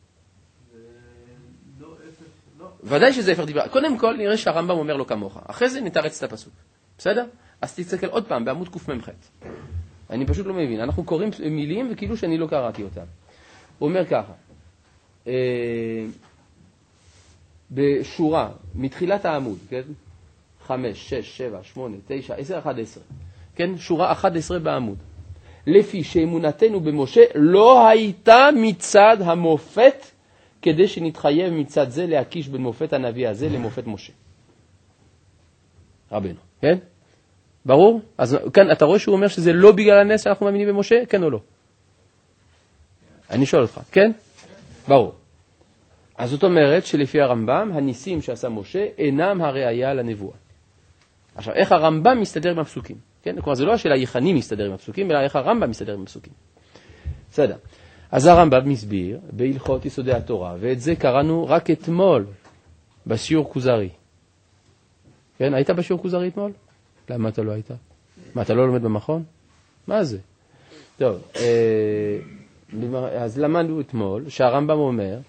ודאי שזה הפך דברי. קודם כל נראה שהרמב"ם אומר לו כמוך. אחרי זה נתרץ את הפסוק. בסדר? אז תסתכל עוד פעם בעמוד קמ"ח. אני פשוט לא מבין. אנחנו קוראים מילים וכאילו שאני לא קראתי אותם. הוא אומר ככה. בשורה, מתחילת העמוד, כן? חמש, שש, שבע, שמונה, תשע, עשר, אחד עשרה. כן? שורה אחת עשרה בעמוד. לפי שאמונתנו במשה לא הייתה מצד המופת כדי שנתחייב מצד זה להקיש בין מופת הנביא הזה למופת משה. רבנו, כן? ברור? אז כאן אתה רואה שהוא אומר שזה לא בגלל הנס שאנחנו מאמינים במשה, כן או לא? אני שואל אותך, כן? ברור. אז זאת אומרת שלפי הרמב"ם, הניסים שעשה משה אינם הראייה לנבואה. עכשיו, איך הרמב"ם מסתדר עם הפסוקים? כן? כלומר, זה לא השאלה איך אני מסתדר עם הפסוקים, אלא איך הרמב"ם מסתדר עם הפסוקים. בסדר. אז הרמב"ם מסביר בהלכות יסודי התורה, ואת זה קראנו רק אתמול בשיעור כוזרי. כן, היית בשיעור כוזרי אתמול? למה אתה לא היית? מה, אתה לא לומד במכון? מה זה? טוב, אז למדנו אתמול שהרמב"ם אומר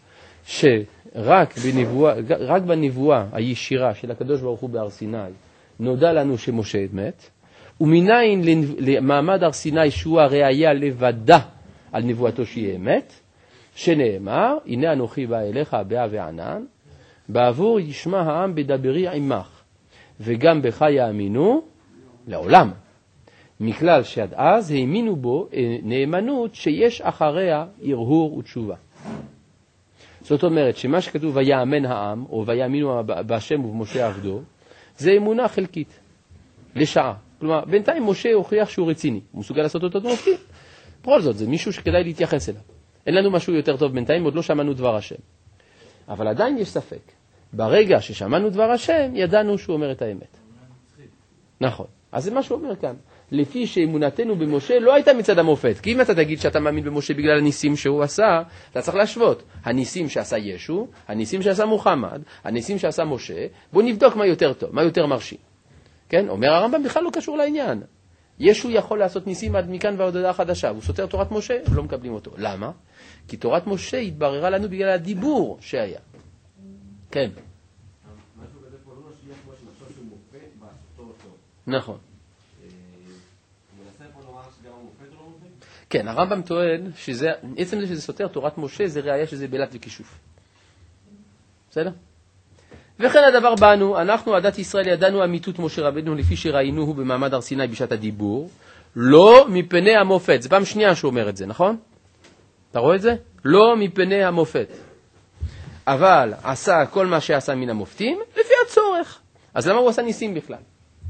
שרק בנבואה, רק בנבואה הישירה של הקדוש ברוך הוא בהר סיני, נודע לנו שמשה מת, ומניין למעמד הר סיני שהוא הראיה לבדה על נבואתו שיהיה אמת, שנאמר, הנה אנוכי בא אליך באה וענן, בעבור ישמע העם בדברי עמך, וגם בך יאמינו לעולם. מכלל שעד אז האמינו בו נאמנות שיש אחריה הרהור ותשובה. זאת אומרת שמה שכתוב ויאמן העם, או ויאמינו בהשם ובמשה עבדו, זה אמונה חלקית, לשעה. כלומר, בינתיים משה הוכיח שהוא רציני, הוא מסוגל לעשות אותו מופתי. בכל זאת, זה מישהו שכדאי להתייחס אליו. אין לנו משהו יותר טוב בינתיים, עוד לא שמענו דבר השם. אבל עדיין יש ספק. ברגע ששמענו דבר השם, ידענו שהוא אומר את האמת. נכון. אז זה מה שהוא אומר כאן. לפי שאמונתנו במשה לא הייתה מצד המופת. כי אם אתה תגיד שאתה מאמין במשה בגלל הניסים שהוא עשה, אתה צריך להשוות. הניסים שעשה ישו, הניסים שעשה מוחמד, הניסים שעשה משה, בוא נבדוק מה יותר טוב, מה יותר מרשים. כן? אומר הרמב"ם בכלל לא קשור לעניין. ישו יכול לעשות ניסים עד מכאן ועד הודעה חדשה, והוא סותר תורת משה, לא מקבלים אותו. למה? כי תורת משה התבררה לנו בגלל הדיבור שהיה. כן. משהו כזה פה לא נשאיר כמו שנחשוב שהוא מופת בעשותו אותו. נכון. הוא מנסה פה לומר שגם המופת הוא לא מופת? כן, הרמב"ם טוען שזה, עצם זה שזה סותר תורת משה, זה ראיה שזה בלת וכישוף. בסדר? וכן הדבר בנו, אנחנו עדת ישראל ידענו אמיתות משה רבנו לפי שראינו במעמד הר סיני בשעת הדיבור, לא מפני המופת. זה פעם שנייה שהוא אומר את זה, נכון? אתה רואה את זה? לא מפני המופת. אבל עשה כל מה שעשה מן המופתים לפי הצורך. אז למה הוא עשה ניסים בכלל?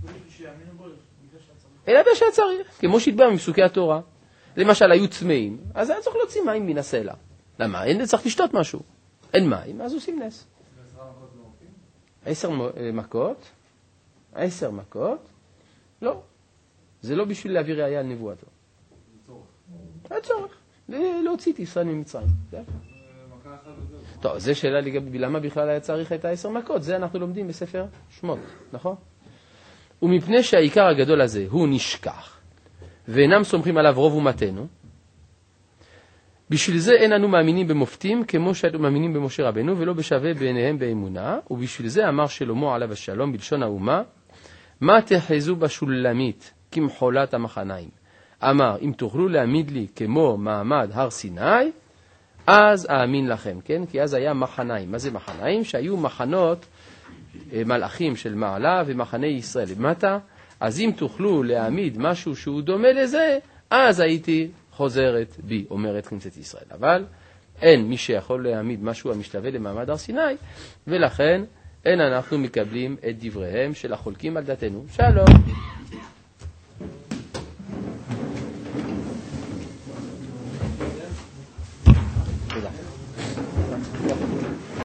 אלא בשעה צריך, כמו שהתבא מפסוקי התורה. למשל היו צמאים, אז היה צריך להוציא מים מן הסלע. למה? אין צריך לשתות משהו. אין מים, אז עושים נס. עשר מכות, עשר מכות, לא. זה לא בשביל להביא ראיה על נבואתו. היה צורך. להוציא את ישראל ממצרים. טוב, זה שאלה לגבי למה בכלל היה צריך את העשר מכות, זה אנחנו לומדים בספר שמות, נכון? ומפני שהעיקר הגדול הזה הוא נשכח, ואינם סומכים עליו רוב אומתנו, בשביל זה אין אנו מאמינים במופתים כמו שאנו מאמינים במשה רבנו, ולא בשווה בעיניהם באמונה, ובשביל זה אמר שלמה עליו השלום בלשון האומה, מה תחזו בשולמית כמחולת המחניים? אמר, אם תוכלו להעמיד לי כמו מעמד הר סיני, אז אאמין לכם, כן? כי אז היה מחניים. מה זה מחניים? שהיו מחנות מלאכים של מעלה ומחני ישראל למטה, אז אם תוכלו להעמיד משהו שהוא דומה לזה, אז הייתי חוזרת בי, אומרת כנסת ישראל. אבל אין מי שיכול להעמיד משהו המשתווה למעמד הר סיני, ולכן אין אנחנו מקבלים את דבריהם של החולקים על דתנו. שלום.